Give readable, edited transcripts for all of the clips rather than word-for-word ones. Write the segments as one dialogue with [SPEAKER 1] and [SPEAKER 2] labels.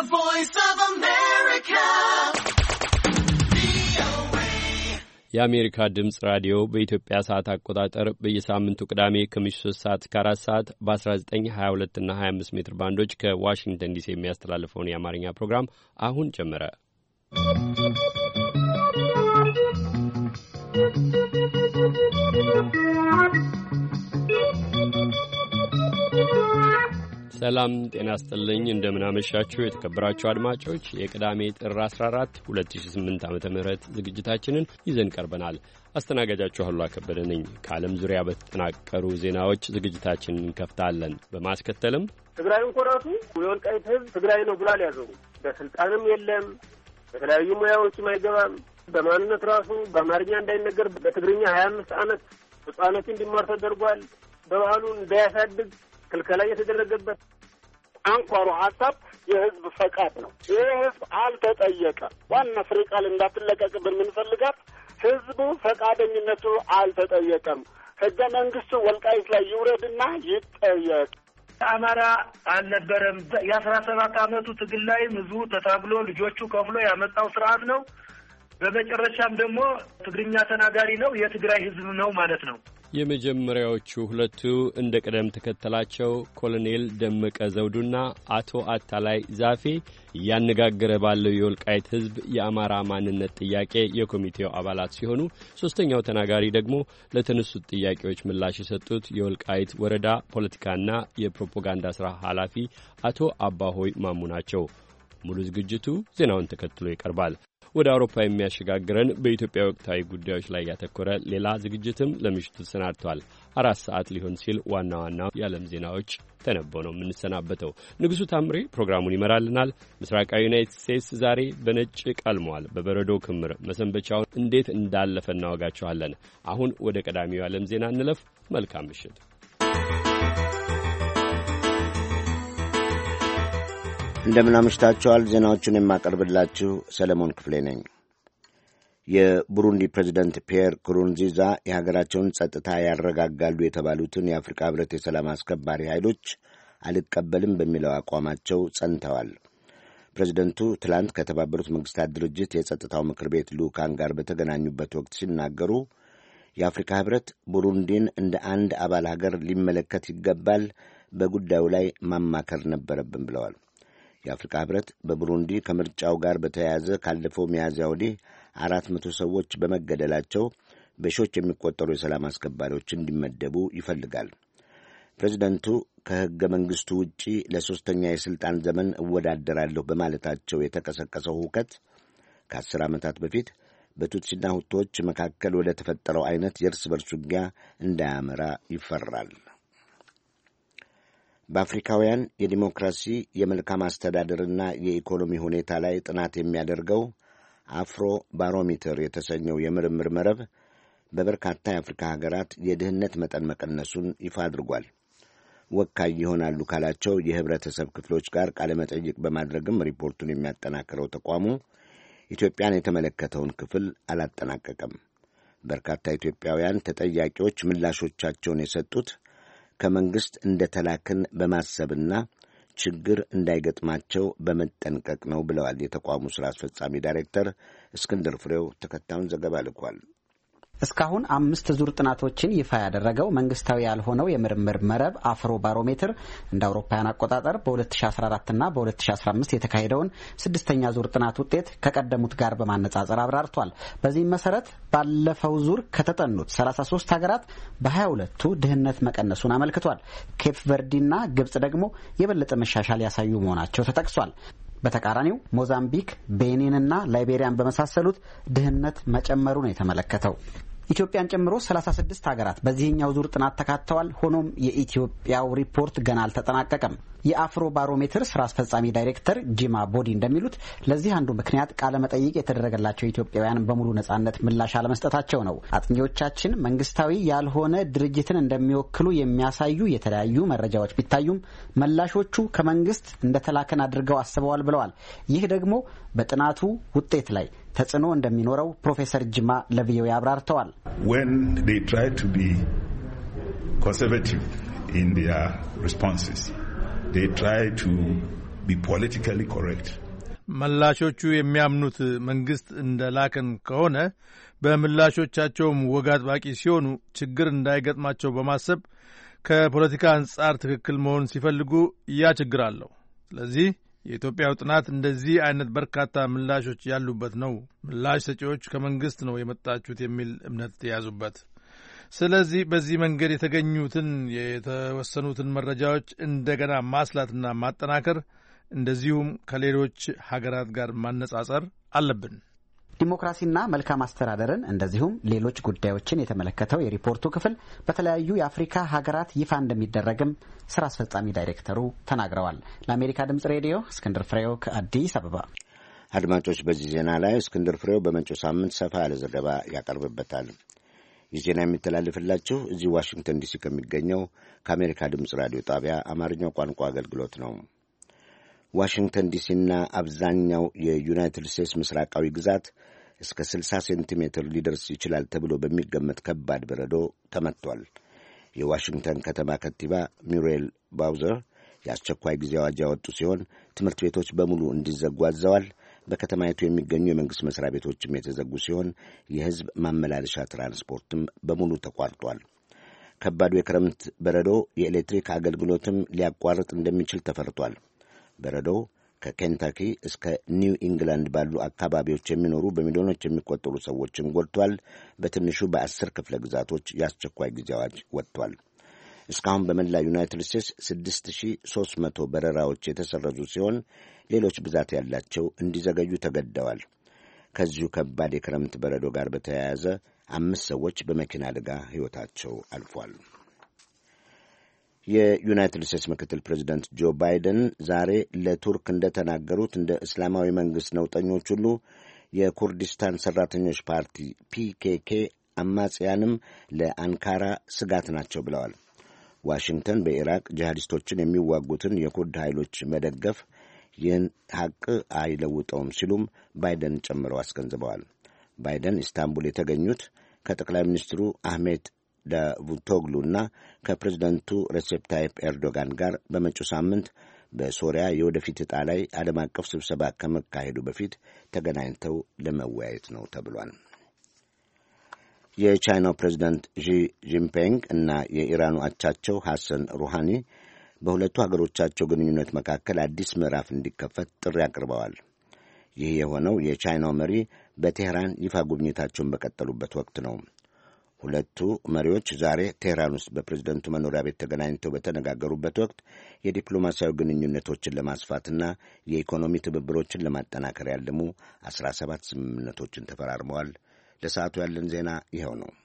[SPEAKER 1] voice of America.
[SPEAKER 2] የአሜሪካ ድምጽ ራዲዮ በኢትዮጵያ ሰዓት አቆጣጠር በየሳምንቱ ቅዳሜ ከምሽቱ 3 ሰዓት እስከ 4 ሰዓት በ19፣ 22 እና 25 ሜትር ባንዶች ከዋሽንግተን ዲሲ የሚያስተላልፈውን የአማርኛ ፕሮግራም አሁን ጀመረ። ሰላም ጤና ይስጥልኝ። እንደምን አመሻችሁ የተከበራችሁ አድማጮች። የቅዳሜ ጥር 14 2008 ዓመተ ምህረት ዝግጅታችንን ይዘን ቀርበናል። አስተናጋጃችሁ ሁሉ አከበደ ነኝ። ከዓለም ዙሪያ በተጠናቀሩ ዜናዎች ዝግጅታችንን እንከፍታለን። በማስከተልም
[SPEAKER 3] ትግራይን ኮራቱ የወልቃይት ሕዝብ ትግራይ ነው ብሏል ያዘው። በስልጣንም የለም፣ በተለያዩ ሙያዎችም አይገባም። በማንነት ራሱ በአማርኛ እንዳይነገር በትግርኛ 25 ዓመት ሕፃናት እንዲማር ተደርጓል። በባህሉ እንዳያሳድግ ክልከላ የተደረገበት አንኳሩ ሀሳብ የህዝብ ፈቃድ ነው። ይህ ህዝብ አልተጠየቀም። ዋና ፍሬ ቃል እንዳትለቀቅብን የምንፈልጋት ህዝቡ ፈቃደኝነቱ አልተጠየቀም። ህገ መንግስቱ ወልቃይት ላይ ይውረድና ይጠየቅ።
[SPEAKER 4] አማራ አልነበረም። የ17 ዓመቱ ትግል ላይ ህዝቡ ተታግሎ ልጆቹ ከፍሎ ያመጣው ስርዓት ነው። በመጨረሻም ደግሞ ትግርኛ ተናጋሪ ነው፣ የትግራይ ህዝብ ነው ማለት ነው።
[SPEAKER 2] የመጀመሪያዎቹ ሁለቱ እንደ ቀደም ተከተላቸው ኮሎኔል ደመቀ ዘውዱና አቶ አታላይ ዛፌ እያነጋገረ ባለው የወልቃይት ህዝብ የአማራ ማንነት ጥያቄ የኮሚቴው አባላት ሲሆኑ ሶስተኛው ተናጋሪ ደግሞ ለተነሱት ጥያቄዎች ምላሽ የሰጡት የወልቃይት ወረዳ ፖለቲካና የፕሮፓጋንዳ ስራ ኃላፊ አቶ አባሆይ ማሙ ናቸው። ሙሉ ዝግጅቱ ዜናውን ተከትሎ ይቀርባል። ወደ አውሮፓ የሚያሸጋግረን በኢትዮጵያ ወቅታዊ ጉዳዮች ላይ ያተኮረ ሌላ ዝግጅትም ለምሽቱ ተሰናድቷል። 4 ሰዓት ሊሆን ሲል ዋና ዋና የዓለም ዜናዎች ተነበው ነው የምንሰናበተው። ንጉሡ ታምሬ ፕሮግራሙን ይመራልናል። ምስራቃዊ ዩናይትድ ስቴትስ ዛሬ በነጭ ቀልሟል። በበረዶ ክምር መሰንበቻውን እንዴት እንዳለፈ እናወጋችኋለን። አሁን ወደ ቀዳሚው የዓለም ዜና እንለፍ። መልካም ምሽት።
[SPEAKER 5] እንደምን አመሽታችኋል። ዜናዎቹን የማቀርብላችሁ ሰለሞን ክፍሌ ነኝ። የቡሩንዲ ፕሬዝዳንት ፒየር ኩሩንዚዛ የሀገራቸውን ጸጥታ ያረጋጋሉ የተባሉትን የአፍሪካ ህብረት የሰላም አስከባሪ ኃይሎች አልቀበልም በሚለው አቋማቸው ጸንተዋል። ፕሬዝደንቱ ትላንት ከተባበሩት መንግስታት ድርጅት የጸጥታው ምክር ቤት ልዑካን ጋር በተገናኙበት ወቅት ሲናገሩ የአፍሪካ ህብረት ቡሩንዲን እንደ አንድ አባል ሀገር ሊመለከት ይገባል፣ በጉዳዩ ላይ ማማከር ነበረብን ብለዋል። የአፍሪካ ህብረት በቡሩንዲ ከምርጫው ጋር በተያያዘ ካለፈው ሚያዝያ ወዲህ 400 ሰዎች በመገደላቸው በሺዎች የሚቆጠሩ የሰላም አስከባሪዎች እንዲመደቡ ይፈልጋል። ፕሬዚደንቱ ከሕገ መንግሥቱ ውጪ ለሦስተኛ የሥልጣን ዘመን እወዳደራለሁ በማለታቸው የተቀሰቀሰው ሁከት ከ10 ዓመታት በፊት በቱትሲና ሁቶች መካከል ወደ ተፈጠረው አይነት የእርስ በርስ ውጊያ እንዳያመራ ይፈራል። በአፍሪካውያን የዲሞክራሲ የመልካም አስተዳደርና የኢኮኖሚ ሁኔታ ላይ ጥናት የሚያደርገው አፍሮ ባሮሜትር የተሰኘው የምርምር መረብ በበርካታ የአፍሪካ ሀገራት የድህነት መጠን መቀነሱን ይፋ አድርጓል። ወካይ ይሆናሉ ካላቸው የህብረተሰብ ክፍሎች ጋር ቃለ መጠይቅ በማድረግም ሪፖርቱን የሚያጠናክረው ተቋሙ ኢትዮጵያን የተመለከተውን ክፍል አላጠናቀቀም። በርካታ ኢትዮጵያውያን ተጠያቂዎች ምላሾቻቸውን የሰጡት ከመንግስት እንደተላክን በማሰብና ችግር እንዳይገጥማቸው በመጠንቀቅ ነው ብለዋል። የተቋሙ ሥራ አስፈጻሚ ዳይሬክተር እስክንድር ፍሬው ተከታዩን ዘገባ ልኳል።
[SPEAKER 6] እስካሁን 5 ዙር ጥናቶችን ይፋ ያደረገው መንግስታዊ ያልሆነው የምርምር መረብ አፍሮ ባሮሜትር እንደ አውሮፓውያን አቆጣጠር በ2014 እና በ2015 የተካሄደውን 6ኛ ዙር ጥናት ውጤት ከቀደሙት ጋር በማነጻጸር አብራርቷል። በዚህም መሰረት ባለፈው ዙር ከተጠኑት 33 ሀገራት በ22ቱ ድህነት መቀነሱን አመልክቷል። ኬፕ ቨርዲና ግብጽ ደግሞ የበለጠ መሻሻል ያሳዩ መሆናቸው ተጠቅሷል። በተቃራኒው ሞዛምቢክ፣ ቤኒንና ላይቤሪያን በመሳሰሉት ድህነት መጨመሩ ነው የተመለከተው። ኢትዮጵያን ጨምሮ 36 ሀገራት በዚህኛው ዙር ጥናት ተካተዋል። ሆኖም የኢትዮጵያው ሪፖርት ገና አልተጠናቀቀም። የአፍሮ ባሮሜትር ስራ አስፈጻሚ ዳይሬክተር ጂማ ቦዲ እንደሚሉት ለዚህ አንዱ ምክንያት ቃለ መጠይቅ የተደረገላቸው ኢትዮጵያውያን በሙሉ ነጻነት ምላሽ አለመስጠታቸው ነው። አጥኚዎቻችን መንግስታዊ ያልሆነ ድርጅትን እንደሚወክሉ የሚያሳዩ የተለያዩ መረጃዎች ቢታዩም መላሾቹ ከመንግስት እንደተላከን አድርገው አስበዋል ብለዋል። ይህ ደግሞ በጥናቱ ውጤት ላይ ተጽዕኖ እንደሚኖረው ፕሮፌሰር ጅማ ለቪኦኤ አብራርተዋል።
[SPEAKER 7] When they try to be conservative in their responses, they try to be politically correct.
[SPEAKER 8] መላሾቹ የሚያምኑት መንግስት እንደላከን ከሆነ በምላሾቻቸውም ወግ አጥባቂ ሲሆኑ ችግር እንዳይገጥማቸው በማሰብ ከፖለቲካ አንጻር ትክክል መሆን ሲፈልጉ ያ ችግር አለው። ስለዚህ የኢትዮጵያው ጥናት እንደዚህ አይነት በርካታ ምላሾች ያሉበት ነው። ምላሽ ሰጪዎች ከመንግስት ነው የመጣችሁት የሚል እምነት የያዙበት። ስለዚህ በዚህ መንገድ የተገኙትን የተወሰኑትን መረጃዎች እንደገና ማስላትና ማጠናከር እንደዚሁም ከሌሎች ሀገራት ጋር ማነጻጸር አለብን።
[SPEAKER 6] ዲሞክራሲና መልካም አስተዳደርን እንደዚሁም ሌሎች ጉዳዮችን የተመለከተው የሪፖርቱ ክፍል በተለያዩ የአፍሪካ ሀገራት ይፋ እንደሚደረግም ስራ አስፈጻሚ ዳይሬክተሩ ተናግረዋል። ለአሜሪካ ድምጽ ሬዲዮ እስክንድር ፍሬው ከአዲስ አበባ።
[SPEAKER 5] አድማጮች፣ በዚህ ዜና ላይ እስክንድር ፍሬው በመጪው ሳምንት ሰፋ ያለ ዘገባ ያቀርብበታል። ይህ ዜና የሚተላለፍላችሁ እዚህ ዋሽንግተን ዲሲ ከሚገኘው ከአሜሪካ ድምጽ ራዲዮ ጣቢያ አማርኛው ቋንቋ አገልግሎት ነው። ዋሽንግተን ዲሲና አብዛኛው የዩናይትድ ስቴትስ ምስራቃዊ ግዛት እስከ 60 ሴንቲሜትር ሊደርስ ይችላል ተብሎ በሚገመት ከባድ በረዶ ተመቷል። የዋሽንግተን ከተማ ከንቲባ ሚሪየል ባውዘር የአስቸኳይ ጊዜ አዋጅ ያወጡ ሲሆን ትምህርት ቤቶች በሙሉ እንዲዘጉ አዘዋል። በከተማይቱ የሚገኙ የመንግሥት መስሪያ ቤቶችም የተዘጉ ሲሆን የሕዝብ ማመላለሻ ትራንስፖርትም በሙሉ ተቋርጧል። ከባዱ የክረምት በረዶ የኤሌክትሪክ አገልግሎትም ሊያቋርጥ እንደሚችል ተፈርቷል። በረዶው ከኬንታኪ እስከ ኒው ኢንግላንድ ባሉ አካባቢዎች የሚኖሩ በሚሊዮኖች የሚቆጠሩ ሰዎችን ጎድቷል። በትንሹ በ10 ክፍለ ግዛቶች የአስቸኳይ ጊዜ አዋጅ ወጥቷል። እስካሁን በመላ ዩናይትድ ስቴትስ 6300 በረራዎች የተሰረዙ ሲሆን ሌሎች ብዛት ያላቸው እንዲዘገዩ ተገደዋል። ከዚሁ ከባድ የክረምት በረዶ ጋር በተያያዘ 5 ሰዎች በመኪና አደጋ ሕይወታቸው አልፏል። የዩናይትድ ስቴትስ ምክትል ፕሬዚደንት ጆ ባይደን ዛሬ ለቱርክ እንደተናገሩት እንደ እስላማዊ መንግሥት ነውጠኞች ሁሉ የኩርዲስታን ሠራተኞች ፓርቲ ፒኬኬ አማጽያንም ለአንካራ ስጋት ናቸው ብለዋል። ዋሽንግተን በኢራቅ ጂሃዲስቶችን የሚዋጉትን የኩርድ ኃይሎች መደገፍ ይህን ሐቅ አይለውጠውም ሲሉም ባይደን ጨምረው አስገንዝበዋል። ባይደን ኢስታንቡል የተገኙት ከጠቅላይ ሚኒስትሩ አህሜድ ዳቩቶግሉና ከፕሬዝደንቱ ሬሴፕ ታይፕ ኤርዶጋን ጋር በመጪው ሳምንት በሶሪያ የወደፊት ዕጣ ላይ ዓለም አቀፍ ስብሰባ ከመካሄዱ በፊት ተገናኝተው ለመወያየት ነው ተብሏል። የቻይናው ፕሬዝደንት ዢ ጂንፒንግ እና የኢራኑ አቻቸው ሐሰን ሩሃኒ በሁለቱ ሀገሮቻቸው ግንኙነት መካከል አዲስ ምዕራፍ እንዲከፈት ጥሪ አቅርበዋል። ይህ የሆነው የቻይናው መሪ በቴህራን ይፋ ጉብኝታቸውን በቀጠሉበት ወቅት ነው። ሁለቱ መሪዎች ዛሬ ቴህራን ውስጥ በፕሬዝደንቱ መኖሪያ ቤት ተገናኝተው በተነጋገሩበት ወቅት የዲፕሎማሲያዊ ግንኙነቶችን ለማስፋትና የኢኮኖሚ ትብብሮችን ለማጠናከር ያለሙ 17 ስምምነቶችን ተፈራርመዋል። ለሰዓቱ ያለን ዜና ይኸው ነው።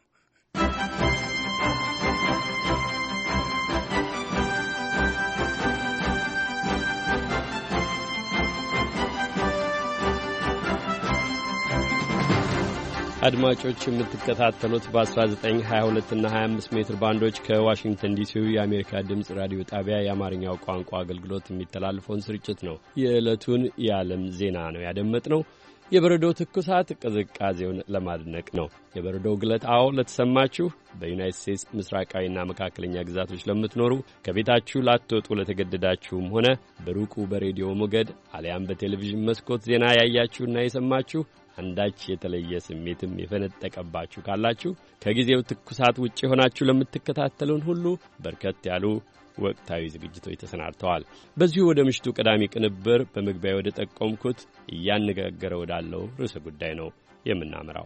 [SPEAKER 2] አድማጮች የምትከታተሉት በ1922 እና 25 ሜትር ባንዶች ከዋሽንግተን ዲሲው የአሜሪካ ድምፅ ራዲዮ ጣቢያ የአማርኛው ቋንቋ አገልግሎት የሚተላለፈውን ስርጭት ነው። የዕለቱን የዓለም ዜና ነው ያደመጥነው። የበረዶው ትኩሳት ቅዝቃዜውን ለማድነቅ ነው። የበረዶው ግለት አዎ ለተሰማችሁ በዩናይትድ ስቴትስ ምስራቃዊና መካከለኛ ግዛቶች ለምትኖሩ ከቤታችሁ ላትወጡ ለተገደዳችሁም ሆነ በሩቁ በሬዲዮ ሞገድ አሊያም በቴሌቪዥን መስኮት ዜና ያያችሁና የሰማችሁ አንዳች የተለየ ስሜትም የፈነጠቀባችሁ ካላችሁ ከጊዜው ትኩሳት ውጭ ሆናችሁ ለምትከታተሉን ሁሉ በርከት ያሉ ወቅታዊ ዝግጅቶች ተሰናድተዋል። በዚሁ ወደ ምሽቱ ቀዳሚ ቅንብር በመግቢያ ወደ ጠቆምኩት እያነጋገረ ወዳለው ርዕሰ ጉዳይ ነው የምናመራው።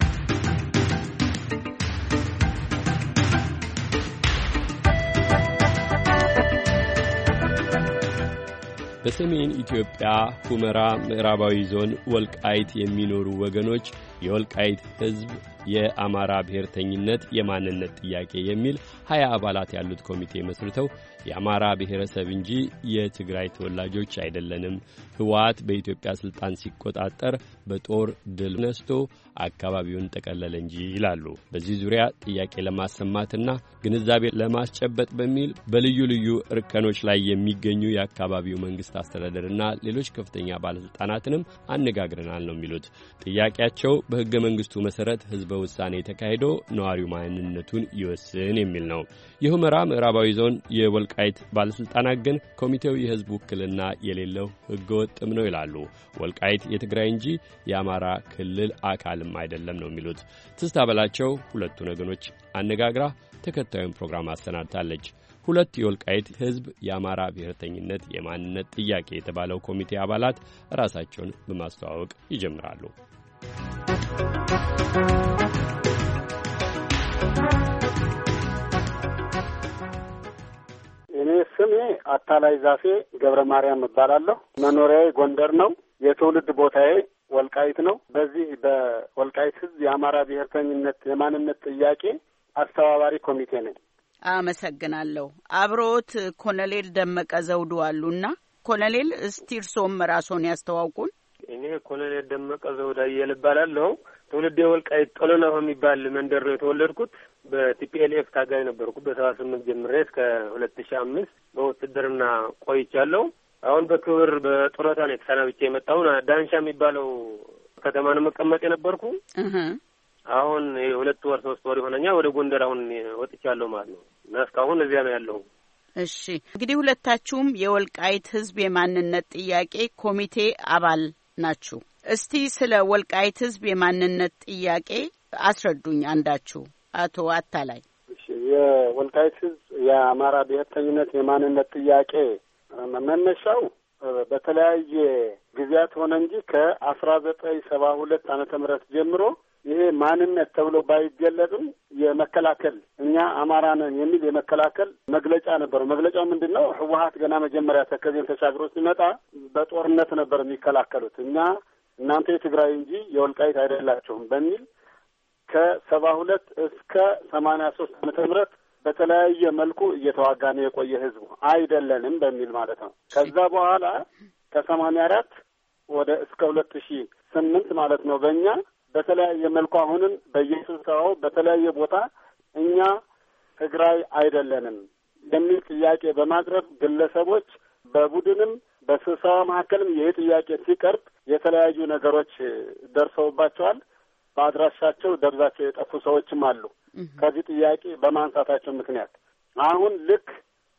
[SPEAKER 2] በሰሜን ኢትዮጵያ ሁመራ ምዕራባዊ ዞን ወልቃይት የሚኖሩ ወገኖች የወልቃይት ሕዝብ የአማራ ብሔርተኝነት የማንነት ጥያቄ የሚል 20 አባላት ያሉት ኮሚቴ መስርተው የአማራ ብሔረሰብ እንጂ የትግራይ ተወላጆች አይደለንም፣ ህወሓት በኢትዮጵያ ስልጣን ሲቆጣጠር በጦር ድል ነስቶ አካባቢውን ጠቀለለ እንጂ ይላሉ። በዚህ ዙሪያ ጥያቄ ለማሰማትና ግንዛቤ ለማስጨበጥ በሚል በልዩ ልዩ እርከኖች ላይ የሚገኙ የአካባቢው መንግስት አስተዳደርና ሌሎች ከፍተኛ ባለስልጣናትንም አነጋግረናል ነው የሚሉት። ጥያቄያቸው በሕገ መንግሥቱ መሠረት ሕዝበ ውሳኔ ተካሂዶ ነዋሪው ማንነቱን ይወስን የሚል ነው። የሁመራ ምዕራባዊ ዞን የወልቃይት ባለሥልጣናት ግን ኮሚቴው የሕዝብ ውክልና የሌለው ሕገ ወጥም ነው ይላሉ። ወልቃይት የትግራይ እንጂ የአማራ ክልል አካልም አይደለም ነው የሚሉት። ትዝታ በላቸው ሁለቱን ወገኖች አነጋግራ ተከታዩን ፕሮግራም አሰናድታለች። ሁለት የወልቃይት ሕዝብ የአማራ ብሔርተኝነት የማንነት ጥያቄ የተባለው ኮሚቴ አባላት ራሳቸውን በማስተዋወቅ ይጀምራሉ።
[SPEAKER 9] እኔ ስሜ አታላይ ዛፌ ገብረ ማርያም እባላለሁ። መኖሪያዬ ጎንደር ነው። የትውልድ ቦታዬ ወልቃይት ነው። በዚህ በወልቃይት ሕዝብ የአማራ ብሔርተኝነት የማንነት ጥያቄ አስተባባሪ ኮሚቴ ነኝ።
[SPEAKER 10] አመሰግናለሁ። አብሮት ኮሎኔል ደመቀ ዘውዱ አሉና ኮሎኔል እስቲ እርሶም ራስዎን ያስተዋውቁን።
[SPEAKER 3] እኔ ኮሎኔል ደመቀ ዘውዱ እባላለሁ። ትውልዴ ወልቃይት ጦለናሆ የሚባል መንደር ነው የተወለድኩት። በቲፒኤልኤፍ ታጋይ ነበርኩ። በ78 ጀምሬ እስከ 2005 በውትድርና ቆይቻለሁ። አሁን በክብር በጡረታ ነው የተሰናብቼ የመጣሁ። ዳንሻ የሚባለው ከተማ ነው መቀመጥ የነበርኩ። አሁን 2 ወር 3 ወር ይሆነኛል ወደ ጎንደር አሁን ወጥቻለሁ ማለት ነው። እና እስካሁን እዚያ ነው ያለሁ።
[SPEAKER 10] እሺ እንግዲህ ሁለታችሁም የወልቃይት ሕዝብ የማንነት ጥያቄ ኮሚቴ አባል ናችሁ። እስቲ ስለ ወልቃይት ሕዝብ የማንነት ጥያቄ አስረዱኝ አንዳችሁ። አቶ አታላይ።
[SPEAKER 9] እሺ የወልቃይት ሕዝብ የአማራ ብሔርተኝነት የማንነት ጥያቄ መነሻው በተለያየ ጊዜያት ሆነ እንጂ ከ1972 ዓመተ ምህረት ጀምሮ ይሄ ማንነት ተብሎ ባይገለጽም የመከላከል እኛ አማራ ነን የሚል የመከላከል መግለጫ ነበረው። መግለጫው ምንድን ነው? ህወሓት ገና መጀመሪያ ተከዜን ተሻግሮ ሲመጣ በጦርነት ነበር የሚከላከሉት። እኛ እናንተ የትግራይ እንጂ የወልቃይት አይደላችሁም በሚል ከ72 እስከ 83 ዓመተ ምህረት በተለያየ መልኩ እየተዋጋ ነው የቆየ ህዝቡ አይደለንም በሚል ማለት ነው። ከዛ በኋላ ከ84 ወደ እስከ 2008 ማለት ነው በእኛ በተለያየ መልኩ አሁንም በየስብሰባው በተለያየ ቦታ እኛ ትግራይ አይደለንም የሚል ጥያቄ በማቅረብ ግለሰቦች በቡድንም በስብሰባ መካከልም ይህ ጥያቄ ሲቀርብ የተለያዩ ነገሮች ደርሰውባቸዋል። በአድራሻቸው ደብዛቸው የጠፉ ሰዎችም አሉ። ከዚህ ጥያቄ በማንሳታቸው ምክንያት አሁን ልክ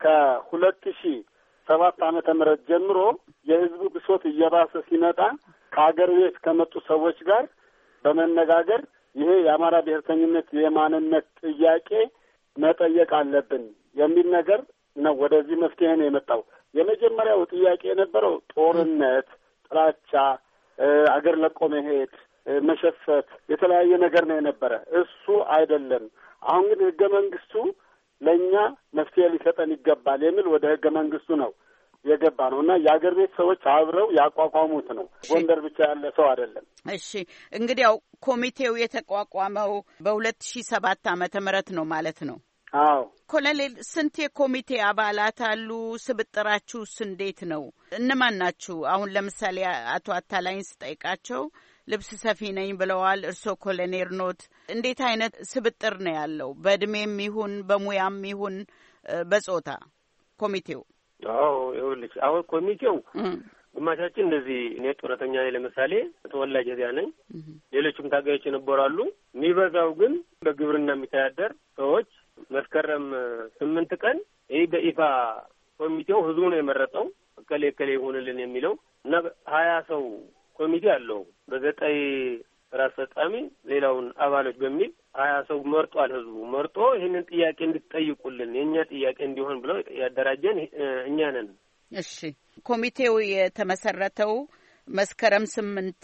[SPEAKER 9] ከ2007 ዓመተ ምህረት ጀምሮ የህዝቡ ብሶት እየባሰ ሲመጣ ከሀገር ቤት ከመጡ ሰዎች ጋር በመነጋገር ይሄ የአማራ ብሔርተኝነት የማንነት ጥያቄ መጠየቅ አለብን የሚል ነገር ነው። ወደዚህ መፍትሄ ነው የመጣው። የመጀመሪያው ጥያቄ የነበረው ጦርነት፣ ጥላቻ፣ አገር ለቆ መሄድ፣ መሸፈት የተለያየ ነገር ነው የነበረ። እሱ አይደለም። አሁን ግን ህገ መንግስቱ ለእኛ መፍትሄ ሊሰጠን ይገባል የሚል ወደ ህገ መንግስቱ ነው የገባ ነው እና የአገር ቤት ሰዎች አብረው ያቋቋሙት ነው። ጎንደር ብቻ ያለ ሰው አይደለም።
[SPEAKER 10] እሺ እንግዲያው ኮሚቴው የተቋቋመው በ2007 ዓመተ ምህረት ነው ማለት ነው?
[SPEAKER 9] አዎ።
[SPEAKER 10] ኮሎኔል ስንት የኮሚቴ አባላት አሉ? ስብጥራችሁስ እንዴት ነው? እነማን ናችሁ? አሁን ለምሳሌ አቶ አታላይን ስጠይቃቸው ልብስ ሰፊ ነኝ ብለዋል። እርስዎ ኮሎኔል ኖት። እንዴት አይነት ስብጥር ነው ያለው? በእድሜም ይሁን በሙያም ይሁን በጾታ ኮሚቴው?
[SPEAKER 3] አዎ ይኸውልሽ አሁን ኮሚቴው ግማሻችን እንደዚህ እኔ ጡረተኛ ነኝ፣ ለምሳሌ ተወላጅ እዚያ ነኝ። ሌሎችም ታጋዮች የነበራሉ። የሚበዛው ግን በግብርና የሚተዳደር ሰዎች መስከረም 8 ቀን ይህ በይፋ ኮሚቴው ህዝቡ ነው የመረጠው እከሌ እከሌ ይሁንልን የሚለው እና 20 ሰው ኮሚቴ አለው። በ9 ስራ አስፈጻሚ ሌላውን አባሎች በሚል 20 ሰው መርጧል። ህዝቡ መርጦ ይህንን ጥያቄ እንድትጠይቁልን የእኛ ጥያቄ እንዲሆን ብለው ያደራጀን እኛ ነን።
[SPEAKER 10] እሺ ኮሚቴው የተመሰረተው መስከረም 8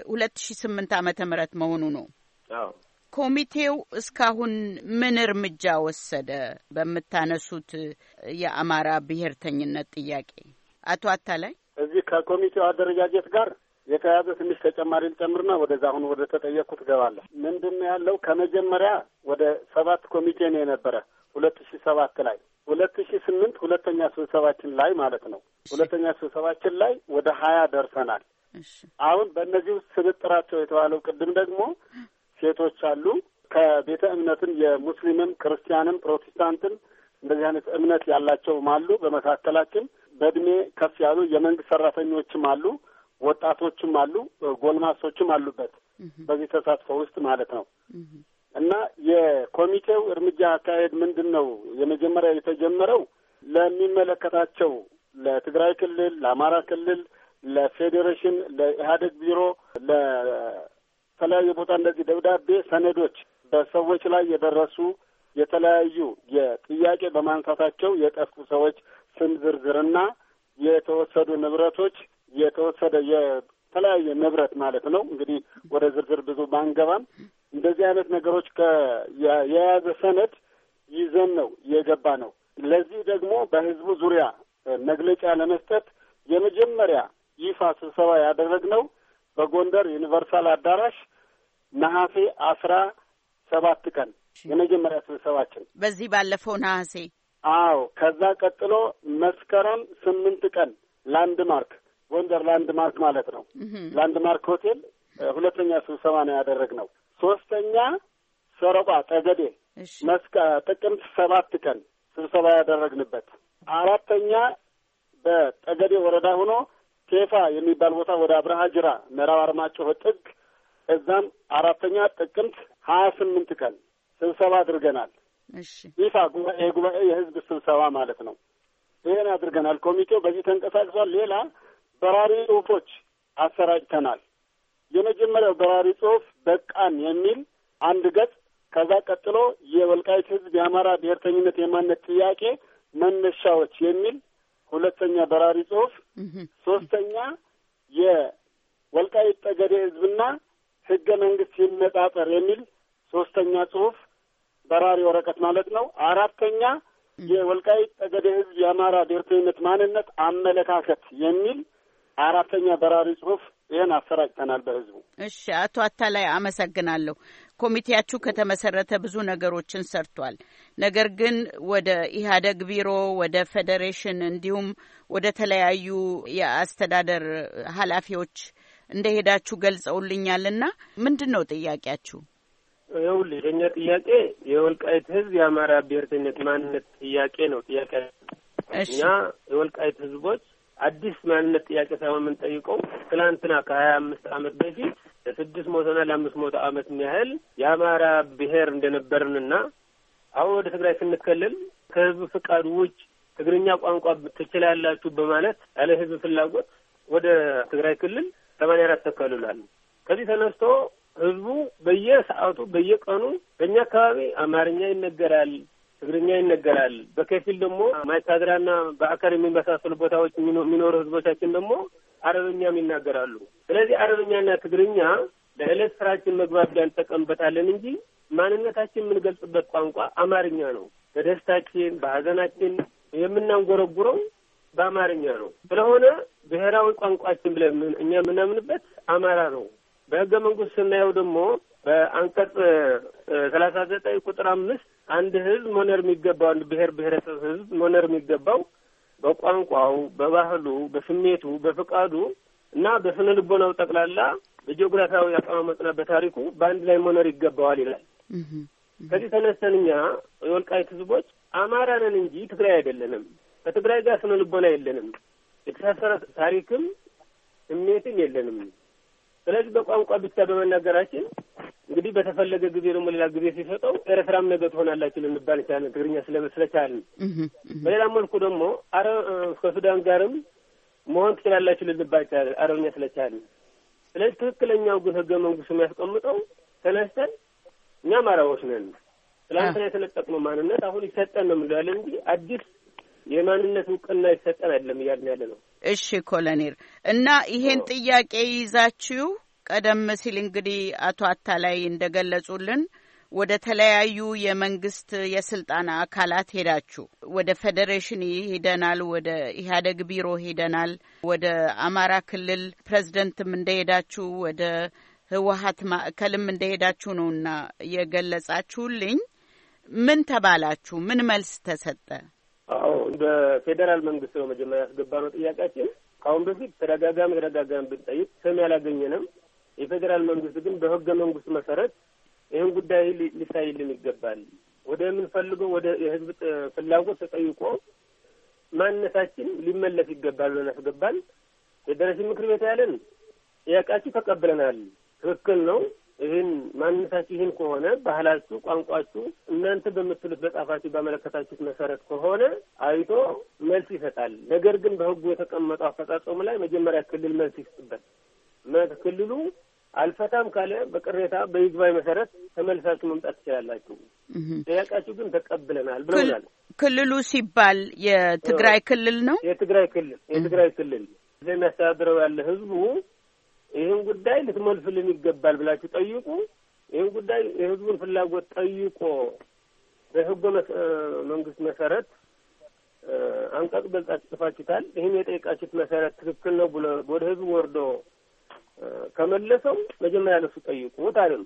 [SPEAKER 10] 2008 ዓመተ ምህረት መሆኑ ነው?
[SPEAKER 3] አዎ።
[SPEAKER 10] ኮሚቴው እስካሁን ምን እርምጃ ወሰደ በምታነሱት የአማራ ብሔርተኝነት ጥያቄ? አቶ አታላይ
[SPEAKER 9] እዚህ ከኮሚቴው አደረጃጀት ጋር የተያዘ ትንሽ ተጨማሪ ልጨምርና ወደዛ አሁን ወደ ተጠየቅኩት እገባለሁ። ምንድነው ያለው? ከመጀመሪያ ወደ 7 ኮሚቴ ነው የነበረ 2007 ላይ 2008 ሁለተኛ ስብሰባችን ላይ ማለት ነው። ሁለተኛ ስብሰባችን ላይ ወደ 20 ደርሰናል። አሁን በእነዚህ ውስጥ ስብጥራቸው የተባለው ቅድም ደግሞ ሴቶች አሉ። ከቤተ እምነትም የሙስሊምም ክርስቲያንም ፕሮቴስታንትም እንደዚህ አይነት እምነት ያላቸውም አሉ። በመካከላችን በእድሜ ከፍ ያሉ የመንግስት ሰራተኞችም አሉ። ወጣቶችም አሉ፣ ጎልማሶችም አሉበት በዚህ ተሳትፎ ውስጥ ማለት ነው። እና የኮሚቴው እርምጃ አካሄድ ምንድን ነው? የመጀመሪያ የተጀመረው ለሚመለከታቸው ለትግራይ ክልል፣ ለአማራ ክልል፣ ለፌዴሬሽን፣ ለኢህአዴግ ቢሮ፣ ለተለያዩ ቦታ እንደዚህ ደብዳቤ ሰነዶች በሰዎች ላይ የደረሱ የተለያዩ የጥያቄ በማንሳታቸው የጠፉ ሰዎች ስም ዝርዝርና የተወሰዱ ንብረቶች የተወሰደ የተለያየ ንብረት ማለት ነው። እንግዲህ ወደ ዝርዝር ብዙ ባንገባም እንደዚህ አይነት ነገሮች የያዘ ሰነድ ይዘን ነው የገባ ነው። ለዚህ ደግሞ በህዝቡ ዙሪያ መግለጫ ለመስጠት የመጀመሪያ ይፋ ስብሰባ ያደረግነው በጎንደር ዩኒቨርሳል አዳራሽ ነሐሴ 17 ቀን የመጀመሪያ ስብሰባችን
[SPEAKER 10] በዚህ ባለፈው ነሐሴ።
[SPEAKER 9] አዎ። ከዛ ቀጥሎ መስከረም 8 ቀን ላንድማርክ ጎንደር ላንድማርክ ማለት ነው ላንድማርክ ሆቴል ሁለተኛ ስብሰባ ነው ያደረግነው። ሶስተኛ ሰረቋ ጠገዴ ጥቅምት 7 ቀን ስብሰባ ያደረግንበት። አራተኛ በጠገዴ ወረዳ ሆኖ ቴፋ የሚባል ቦታ ወደ አብርሃ ጅራ ምዕራብ አርማጭሆ ጥግ እዛም አራተኛ ጥቅምት 28 ቀን ስብሰባ አድርገናል። ይፋ ጉባኤ የህዝብ ስብሰባ ማለት ነው። ይሄን አድርገናል። ኮሚቴው በዚህ ተንቀሳቅሷል። ሌላ በራሪ ጽሁፎች አሰራጭተናል። የመጀመሪያው በራሪ ጽሁፍ በቃን የሚል አንድ ገጽ፣ ከዛ ቀጥሎ የወልቃይት ህዝብ የአማራ ብሔርተኝነት የማንነት ጥያቄ መነሻዎች የሚል ሁለተኛ በራሪ ጽሁፍ፣ ሶስተኛ የወልቃይት ጠገዴ ህዝብና ህገ መንግስት ይነጻጸር የሚል ሶስተኛ ጽሁፍ በራሪ ወረቀት ማለት ነው። አራተኛ የወልቃይት ጠገዴ ህዝብ የአማራ ብሔርተኝነት ማንነት አመለካከት የሚል አራተኛ በራሪ ጽሁፍ ይህን አሰራጭተናል በህዝቡ።
[SPEAKER 10] እሺ፣ አቶ አታላይ አመሰግናለሁ። ኮሚቴያችሁ ከተመሰረተ ብዙ ነገሮችን ሰርቷል። ነገር ግን ወደ ኢህአዴግ ቢሮ፣ ወደ ፌዴሬሽን እንዲሁም ወደ ተለያዩ የአስተዳደር ኃላፊዎች እንደሄዳችሁ ገልጸውልኛልና ምንድን ነው ጥያቄያችሁ?
[SPEAKER 3] ይኸውልህ የእኛ ጥያቄ የወልቃይት ህዝብ የአማራ ብሔርተኝነት ማንነት ጥያቄ ነው። ጥያቄ እኛ የወልቃይት ህዝቦች አዲስ ማንነት ጥያቄ ሳይሆን የምንጠይቀው ትናንትና ከ25 ዓመት በፊት ለ600 እና ለ500 ዓመት ያህል የአማራ ብሔር እንደነበርንና አሁን ወደ ትግራይ ስንከለል ከህዝብ ፍቃድ ውጭ ትግርኛ ቋንቋ ትችላላችሁ በማለት ያለ ህዝብ ፍላጎት ወደ ትግራይ ክልል 84 ተከልሏል። ከዚህ ተነስቶ ህዝቡ በየሰዓቱ በየቀኑ በእኛ አካባቢ አማርኛ ይነገራል፣ ትግርኛ ይነገራል። በከፊል ደግሞ ማይካድራና በአካል የሚመሳሰሉ ቦታዎች የሚኖሩ ህዝቦቻችን ደግሞ አረብኛም ይናገራሉ። ስለዚህ አረብኛና ትግርኛ ለዕለት ስራችን መግባቢያ እንጠቀምበታለን እንጂ ማንነታችን የምንገልጽበት ቋንቋ አማርኛ ነው። በደስታችን በሀዘናችን የምናንጎረጉረው በአማርኛ ነው። ስለሆነ ብሔራዊ ቋንቋችን ብለን እኛ የምናምንበት አማራ ነው። በህገ መንግስት ስናየው ደግሞ በአንቀጽ 39 ቁጥር 5 አንድ ህዝብ መኖር የሚገባው አንድ ብሔር ብሔረሰብ ህዝብ መኖር የሚገባው በቋንቋው፣ በባህሉ፣ በስሜቱ፣ በፍቃዱ እና በስነ ልቦናው ጠቅላላ በጂኦግራፊያዊ አቀማመጥና በታሪኩ በአንድ ላይ መኖር ይገባዋል ይላል። ከዚህ ተነስተን እኛ የወልቃይት ህዝቦች አማራ ነን እንጂ ትግራይ አይደለንም። ከትግራይ ጋር ስነ ልቦና የለንም። የተሳሰረ ታሪክም ስሜትም የለንም። ስለዚህ በቋንቋ ብቻ በመናገራችን እንግዲህ በተፈለገ ጊዜ ደግሞ ሌላ ጊዜ ሲሰጠው ኤርትራም ነገ ትሆናላችሁ ልንባል ይችላል ትግርኛ ስለቻልን። በሌላ መልኩ ደግሞ ከሱዳን ጋርም መሆን ትችላላችሁ ልንባል ይችላል አረብኛ ስለቻልን። ስለዚህ ትክክለኛው ግን ህገ መንግስቱ የሚያስቀምጠው ተነስተን እኛ አማራዎች ነን፣ ትላንትና የተነጠቅነው ማንነት አሁን ይሰጠን ነው የምንለው እንጂ አዲስ የማንነት እውቅና ይሰጠን አይደለም እያልን ያለ ነው።
[SPEAKER 10] እሺ ኮሎኔል፣ እና ይሄን ጥያቄ ይዛችሁ ቀደም ሲል እንግዲህ አቶ አታላይ እንደገለጹልን ወደ ተለያዩ የመንግስት የስልጣን አካላት ሄዳችሁ፣ ወደ ፌዴሬሽን ሄደናል፣ ወደ ኢህአዴግ ቢሮ ሄደናል፣ ወደ አማራ ክልል ፕሬዝደንትም እንደሄዳችሁ፣ ወደ ህወሀት ማዕከልም እንደሄዳችሁ ነውና የገለጻችሁልኝ። ምን ተባላችሁ? ምን መልስ ተሰጠ?
[SPEAKER 3] አዎ በፌዴራል መንግስት ነው መጀመሪያ ያስገባነው ጥያቄያችን። ከአሁን በፊት ተደጋጋሚ ብንጠይቅ ስም ያላገኘንም። የፌዴራል መንግስት ግን በህገ መንግስቱ መሰረት ይህን ጉዳይ ሊሳይልን ይገባል፣ ወደ የምንፈልገው ወደ የህዝብ ፍላጎት ተጠይቆ ማንነታችን ሊመለስ ይገባል ብለን ያስገባል። ፌዴሬሽን ምክር ቤት ያለን ጥያቄያችሁ ተቀብለናል፣ ትክክል ነው። ይህን ማንነታችሁ ይህን ከሆነ ባህላችሁ፣ ቋንቋችሁ እናንተ በምትሉት በጻፋችሁ ባመለከታችሁት መሰረት ከሆነ አይቶ መልስ ይሰጣል። ነገር ግን በህጉ የተቀመጠው አፈጻጸሙ ላይ መጀመሪያ ክልል መልስ ይስጥበት። ክልሉ አልፈታም ካለ በቅሬታ በይግባኝ መሰረት ተመልሳችሁ መምጣት ትችላላችሁ። ጥያቄያችሁ ግን ተቀብለናል ብለውናል።
[SPEAKER 10] ክልሉ ሲባል የትግራይ ክልል ነው።
[SPEAKER 3] የትግራይ ክልል የሚያስተዳድረው ያለ ህዝቡ ይህን ጉዳይ ልትመልሱልን ይገባል ብላችሁ ጠይቁ። ይህን ጉዳይ የህዝቡን ፍላጎት ጠይቆ በህገ መንግስት መሰረት አንቀጽ ገልጻችሁ ጽፋችሁታል። ይህን የጠየቃችሁት መሰረት ትክክል ነው ብሎ ወደ ህዝቡ ወርዶ ከመለሰው መጀመሪያ ለሱ ጠይቁት አይደል?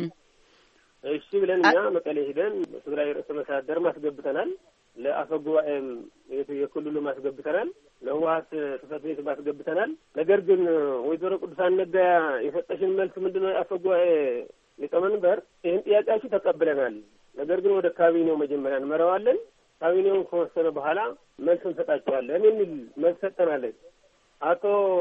[SPEAKER 3] እሺ ብለን እኛ መቀሌ ሄደን ትግራይ ርዕሰ መስተዳድር ማስገብተናል። ለአፈ ጉባኤም የክልሉ ማስገብተናል። ለህወሓት ጽሕፈት ቤት ማስገብተናል። ነገር ግን ወይዘሮ ቅዱሳን ነጋ የሰጠሽን መልስ ምንድነው? አፈ ጉባኤ ሊቀመንበር ይህን ጥያቄያችሁ ተቀብለናል፣ ነገር ግን ወደ ካቢኔው መጀመሪያ እንመራዋለን፣ ካቢኔውን ከወሰነ በኋላ መልስ እንሰጣቸዋለን የሚል መልስ ሰጠናለን። አቶ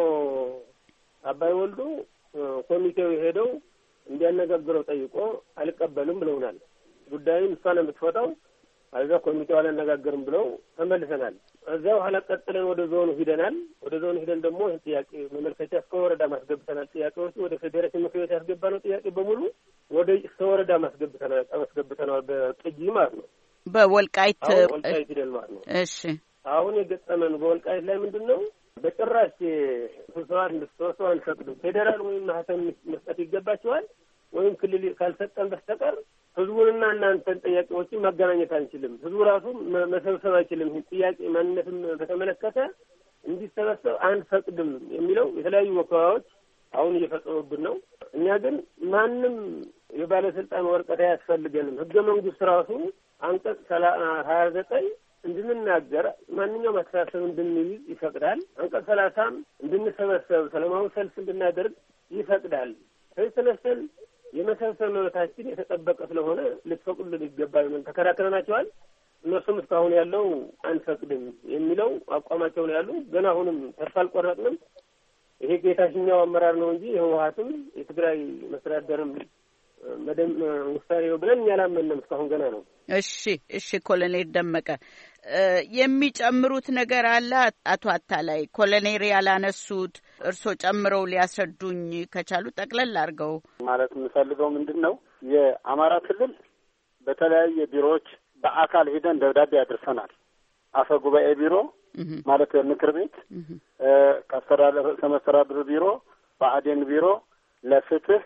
[SPEAKER 3] አባይ ወልዱ ኮሚቴው የሄደው እንዲያነጋግረው ጠይቆ አልቀበልም ብለውናል። ጉዳዩን እሷ ነው የምትፈታው፣ አዛ ኮሚቴው አላነጋገርም ብለው ተመልሰናል። እዚያ በኋላ ቀጥለን ወደ ዞኑ ሂደናል። ወደ ዞኑ ሂደን ደግሞ ይህን ጥያቄ መመልከቻ እስከ ወረዳ ማስገብተናል። ጥያቄዎቹ ወደ ፌዴሬሽን ምክር ቤት ያስገባነው ጥያቄ በሙሉ ወደ እስከ ወረዳ ማስገብተናል በቅጂ ማለት ነው።
[SPEAKER 10] በወልቃይት
[SPEAKER 3] ሂደን ማለት ነው።
[SPEAKER 10] እሺ
[SPEAKER 3] አሁን የገጠመን በወልቃይት ላይ ምንድን ነው? በጭራሽ ስብሰባ እንድትሰበሰቡ አንፈቅድም። ፌዴራል ወይም ማህተም መስጠት ይገባቸዋል ወይም ክልል ካልሰጠን በስተቀር ህዝቡንና እናንተን ጥያቄዎችን ማገናኘት አንችልም። ህዝቡ ራሱ መሰብሰብ አይችልም። ጥያቄ ማንነትን በተመለከተ እንዲሰበሰብ አንፈቅድም የሚለው የተለያዩ ወካዮች አሁን እየፈጸሙብን ነው። እኛ ግን ማንም የባለስልጣን ወረቀት አያስፈልገንም። ህገ መንግስት ራሱ አንቀጽ 29 እንድንናገር ማንኛውም አስተሳሰብ እንድንይዝ ይፈቅዳል። አንቀጽ 30 እንድንሰበሰብ ሰላማዊ ሰልፍ እንድናደርግ ይፈቅዳል። ከዚህ ተነስተን የመሰብሰብ መብታችን የተጠበቀ ስለሆነ ልትፈቅዱልን ይገባል ብለን ተከራክረናቸዋል። እነሱም እስካሁን ያለው አንፈቅድም የሚለው አቋማቸው ነው ያሉ። ገና አሁንም ተስፋ አልቆረጥንም። ይሄ የታችኛው አመራር ነው እንጂ የህወሓትም የትግራይ መስተዳደርም ውሳኔ ነው ብለን እኛ አላመንም። እስካሁን ገና ነው።
[SPEAKER 10] እሺ ኮሎኔል ደመቀ የሚጨምሩት ነገር አለ? አቶ አታላይ ኮሎኔል ያላነሱት እርስዎ ጨምረው ሊያስረዱኝ ከቻሉ ጠቅለል አድርገው።
[SPEAKER 9] ማለት የምፈልገው ምንድን ነው፣ የአማራ ክልል በተለያየ ቢሮዎች በአካል ሄደን ደብዳቤ ያደርሰናል። አፈ ጉባኤ ቢሮ ማለት ምክር ቤት፣ ከመስተዳድሩ ቢሮ፣ በአዴን ቢሮ፣ ለፍትህ፣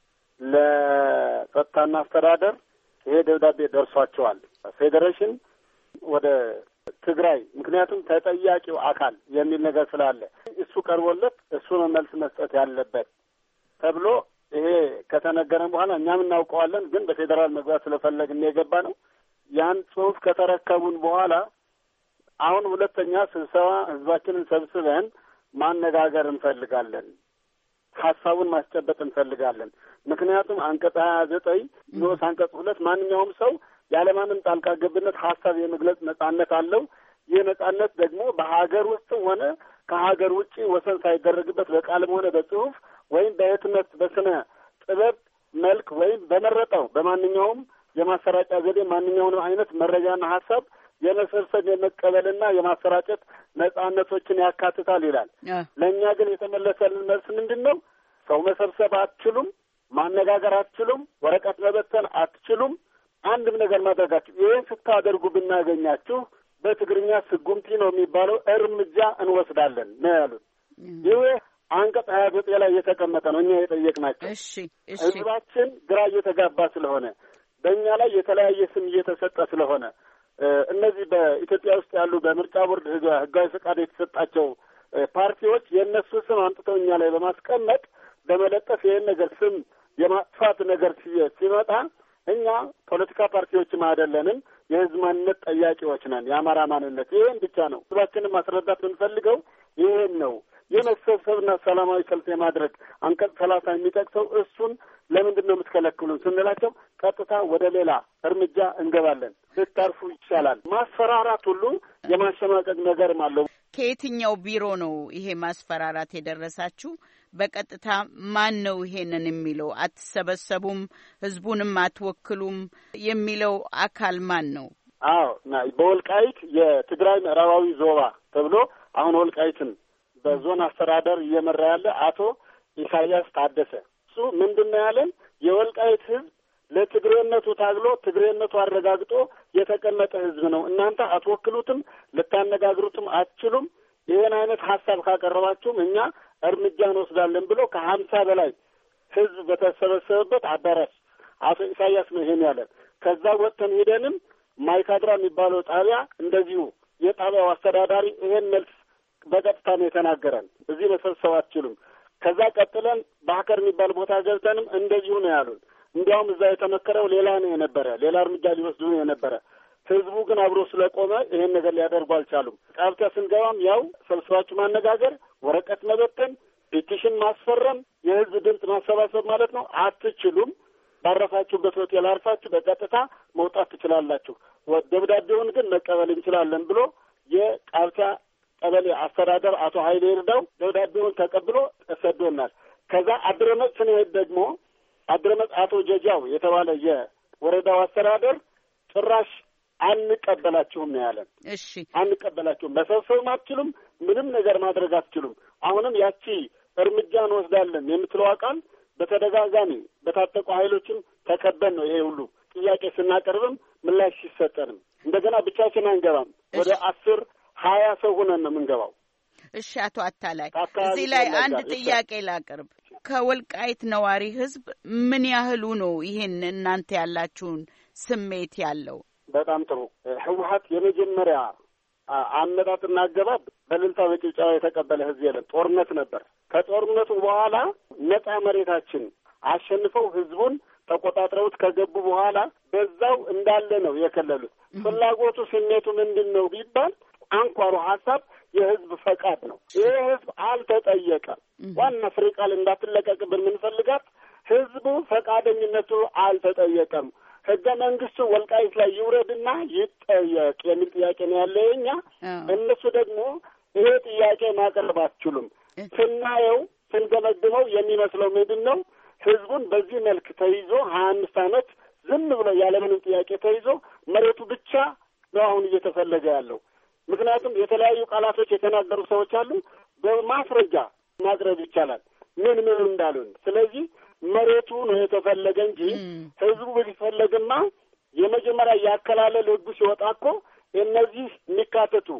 [SPEAKER 9] ለጸጥታና አስተዳደር ይሄ ደብዳቤ ደርሷቸዋል። ፌዴሬሽን ወደ ትግራይ ምክንያቱም ተጠያቂው አካል የሚል ነገር ስላለ እሱ ቀርቦለት እሱ ነው መልስ መስጠት ያለበት ተብሎ ይሄ ከተነገረን በኋላ እኛም እናውቀዋለን፣ ግን በፌዴራል መግባት ስለፈለግን የገባ ነው። ያን ጽሑፍ ከተረከቡን በኋላ አሁን ሁለተኛ ስብሰባ ህዝባችንን ሰብስበን ማነጋገር እንፈልጋለን፣ ሀሳቡን ማስጨበጥ እንፈልጋለን። ምክንያቱም አንቀጽ 29 ንዑስ አንቀጽ 2 ማንኛውም ሰው ያለማንም ጣልቃ ገብነት ሀሳብ የመግለጽ ነጻነት አለው። ይህ ነጻነት ደግሞ በሀገር ውስጥ ሆነ ከሀገር ውጭ ወሰን ሳይደረግበት በቃልም ሆነ በጽሁፍ ወይም በህትመት በስነ ጥበብ መልክ ወይም በመረጠው በማንኛውም የማሰራጫ ዘዴ ማንኛውንም አይነት መረጃና ሀሳብ የመሰብሰብ የመቀበልና የማሰራጨት ነጻነቶችን ያካትታል ይላል። ለእኛ ግን የተመለሰልን መልስ ምንድን ነው? ሰው መሰብሰብ አትችሉም፣ ማነጋገር አትችሉም፣ ወረቀት መበተን አትችሉም፣ አንድም ነገር ማድረጋችሁ። ይህን ስታደርጉ ብናገኛችሁ በትግርኛ ስጉምቲ ነው የሚባለው እርምጃ እንወስዳለን ነው ያሉት። ይህ አንቀጽ 29 ላይ የተቀመጠ ነው። እኛ የጠየቅናቸው ህዝባችን ግራ እየተጋባ ስለሆነ በእኛ ላይ የተለያየ ስም እየተሰጠ ስለሆነ እነዚህ በኢትዮጵያ ውስጥ ያሉ በምርጫ ቦርድ ህጋዊ ፈቃድ የተሰጣቸው ፓርቲዎች የእነሱ ስም አምጥተው እኛ ላይ በማስቀመጥ በመለጠፍ ይህን ነገር ስም የማጥፋት ነገር ሲመጣ እኛ ፖለቲካ ፓርቲዎችም አይደለንም፣ የህዝብ ማንነት ጠያቂዎች ነን። የአማራ ማንነት ይህን ብቻ ነው። ህዝባችንን ማስረዳት የምንፈልገው ይህን ነው። የመሰብሰብና ሰላማዊ ሰልፍ የማድረግ አንቀጽ 30 የሚጠቅሰው እሱን ለምንድን ነው የምትከለክሉን ስንላቸው ቀጥታ ወደ ሌላ እርምጃ እንገባለን፣ ብታርፉ ይቻላል። ማስፈራራት ሁሉ የማሸማቀቅ ነገርም አለው።
[SPEAKER 10] ከየትኛው ቢሮ ነው ይሄ ማስፈራራት የደረሳችሁ? በቀጥታ ማን ነው ይሄንን የሚለው? አትሰበሰቡም፣ ህዝቡንም አትወክሉም የሚለው አካል ማን ነው?
[SPEAKER 9] አዎ በወልቃይት የትግራይ ምዕራባዊ ዞባ ተብሎ አሁን ወልቃይትን በዞን አስተዳደር እየመራ ያለ አቶ ኢሳያስ ታደሰ እሱ ምንድነው ያለን? የወልቃይት ህዝብ ለትግሬነቱ ታግሎ ትግሬነቱ አረጋግጦ የተቀመጠ ህዝብ ነው። እናንተ አትወክሉትም፣ ልታነጋግሩትም አትችሉም። ይህን አይነት ሀሳብ ካቀረባችሁም እኛ እርምጃ እንወስዳለን ብሎ ከ50 በላይ ህዝብ በተሰበሰበበት አዳራሽ አቶ ኢሳያስ ነው ይሄን ያለን። ከዛ ወጥተን ሄደንም ማይካድራ የሚባለው ጣቢያ እንደዚሁ የጣቢያው አስተዳዳሪ ይሄን መልስ በቀጥታ ነው የተናገረን። እዚህ መሰብሰብ አትችሉም። ከዛ ቀጥለን ባህከር የሚባል ቦታ ገብተንም እንደዚሁ ነው ያሉን። እንዲያውም እዛ የተመከረው ሌላ ነው የነበረ፣ ሌላ እርምጃ ሊወስዱ ነው የነበረ። ህዝቡ ግን አብሮ ስለቆመ ይሄን ነገር ሊያደርጉ አልቻሉም። ቃብታ ስንገባም ያው ሰብስባችሁ ማነጋገር፣ ወረቀት መበተን፣ ፔቲሽን ማስፈረም፣ የህዝብ ድምፅ ማሰባሰብ ማለት ነው አትችሉም። ባረፋችሁበት ሆቴል አርፋችሁ በቀጥታ መውጣት ትችላላችሁ። ደብዳቤውን ግን መቀበል እንችላለን ብሎ የቃብታ ቀበሌ አስተዳደር አቶ ኃይሌ ይርዳው ደብዳቤውን ተቀብሎ ተሰዶናል። ከዛ አድረመጽ ስንሄድ ደግሞ አድረመጽ አቶ ጀጃው የተባለ የወረዳው አስተዳደር ጭራሽ አንቀበላችሁም ነው ያለን።
[SPEAKER 10] እሺ
[SPEAKER 9] አንቀበላችሁም፣ መሰብሰብም አትችሉም፣ ምንም ነገር ማድረግ አትችሉም። አሁንም ያቺ እርምጃ እንወስዳለን የምትለው አቃል በተደጋጋሚ በታጠቁ ኃይሎችም ተከበን ነው ይሄ ሁሉ ጥያቄ ስናቀርብም ምላሽ ሲሰጠንም እንደገና ብቻችን አንገባም። ወደ 10-20 ሰው ሆነን ነው የምንገባው።
[SPEAKER 10] እሺ አቶ አታላይ እዚህ ላይ አንድ ጥያቄ ላቅርብ። ከወልቃይት ነዋሪ ህዝብ ምን ያህሉ ነው ይሄን እናንተ ያላችሁን ስሜት ያለው?
[SPEAKER 9] በጣም ጥሩ። ህወሓት የመጀመሪያ አመጣጥና አገባብ በእልልታ በጭብጨባ የተቀበለ ህዝብ የለም። ጦርነት ነበር። ከጦርነቱ በኋላ ነጻ መሬታችን አሸንፈው ህዝቡን ተቆጣጥረውት ከገቡ በኋላ በዛው እንዳለ ነው የከለሉት። ፍላጎቱ ስሜቱ ምንድን ነው ቢባል አንኳሩ ሀሳብ የህዝብ ፈቃድ ነው። ይህ ህዝብ አልተጠየቀም። ዋና ፍሬ ቃል እንዳትለቀቅብን የምንፈልጋት ህዝቡ ፈቃደኝነቱ አልተጠየቀም። ህገ መንግስቱ ወልቃይት ላይ ይውረድና ይጠየቅ የሚል ጥያቄ ነው ያለ የኛ። እነሱ ደግሞ ይሄ ጥያቄ ማቅረብ አትችሉም። ስናየው ስንገመግመው የሚመስለው ምንድን ነው? ህዝቡን በዚህ መልክ ተይዞ 25 ዓመት ዝም ብሎ ያለምንም ጥያቄ ተይዞ መሬቱ ብቻ ነው አሁን እየተፈለገ ያለው። ምክንያቱም የተለያዩ ቃላቶች የተናገሩ ሰዎች አሉ። በማስረጃ ማቅረብ ይቻላል ምን እንዳሉን። ስለዚህ መሬቱ ነው የተፈለገ እንጂ ህዝቡ ቢፈለግማ የመጀመሪያ ያከላለል ህጉ ሲወጣ እኮ እነዚህ የሚካተቱ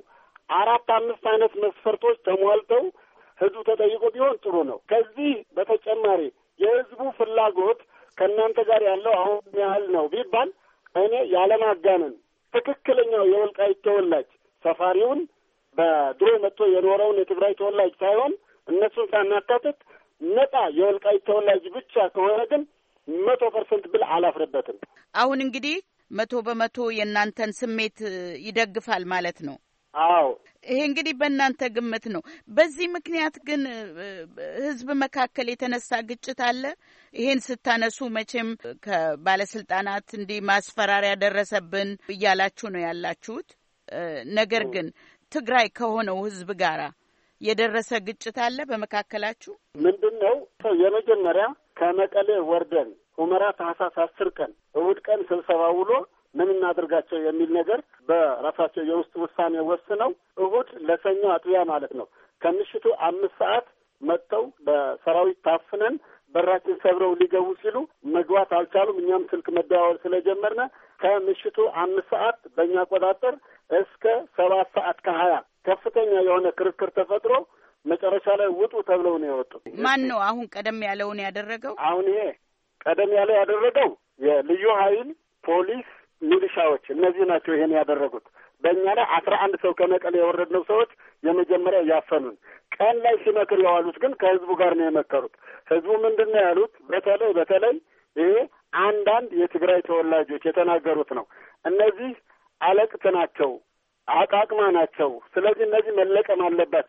[SPEAKER 9] 4-5 አይነት መስፈርቶች ተሟልተው ህዝቡ ተጠይቆ ቢሆን ጥሩ ነው። ከዚህ በተጨማሪ የህዝቡ ፍላጎት ከእናንተ ጋር ያለው አሁን ያህል ነው ቢባል እኔ ያለማጋነን ትክክለኛው የወልቃይት ተወላጅ ሰፋሪውን በድሮ መጥቶ የኖረውን የትግራይ ተወላጅ ሳይሆን እነሱን ሳናካትት ነጻ የወልቃይት ተወላጅ ብቻ ከሆነ ግን 100% ብል አላፍርበትም።
[SPEAKER 10] አሁን እንግዲህ 100% የእናንተን ስሜት ይደግፋል ማለት ነው።
[SPEAKER 9] አዎ
[SPEAKER 10] ይሄ እንግዲህ በእናንተ ግምት ነው። በዚህ ምክንያት ግን ህዝብ መካከል የተነሳ ግጭት አለ። ይሄን ስታነሱ መቼም ከባለስልጣናት እንዲህ ማስፈራሪያ ደረሰብን እያላችሁ ነው ያላችሁት። ነገር ግን ትግራይ ከሆነው ህዝብ ጋራ የደረሰ ግጭት አለ በመካከላችሁ?
[SPEAKER 9] ምንድነው? የመጀመሪያ ከመቀሌ ወርደን ሁመራ ታህሳስ 10 ቀን እሑድ ቀን ስብሰባ ውሎ ምን እናድርጋቸው የሚል ነገር በራሳቸው የውስጥ ውሳኔ ወስነው እሑድ ለሰኞ አጥቢያ ማለት ነው ከምሽቱ 5 ሰዓት መጥተው በሰራዊት ታፍነን በራችን ሰብረው ሊገቡ ሲሉ መግባት አልቻሉም። እኛም ስልክ መደዋወል ስለጀመርነ ከምሽቱ 5 ሰዓት በእኛ አቆጣጠር እስከ 7 ሰዓት ከ20 ከፍተኛ የሆነ ክርክር ተፈጥሮ መጨረሻ ላይ ውጡ ተብለው ነው የወጡት።
[SPEAKER 10] ማን ነው አሁን ቀደም ያለውን ያደረገው?
[SPEAKER 9] አሁን ይሄ ቀደም ያለው ያደረገው የልዩ ኃይል ፖሊስ፣ ሚሊሻዎች እነዚህ ናቸው ይሄን ያደረጉት። በእኛ ላይ 11 ሰው ከመቀሌ የወረድነው ሰዎች የመጀመሪያ ያፈኑን። ቀን ላይ ሲመክር የዋሉት ግን ከህዝቡ ጋር ነው የመከሩት። ህዝቡ ምንድን ነው ያሉት? በተለይ ይሄ አንዳንድ የትግራይ ተወላጆች የተናገሩት ነው። እነዚህ አለቅት ናቸው፣ አቃቅማ ናቸው። ስለዚህ እነዚህ መለቀም አለባቸው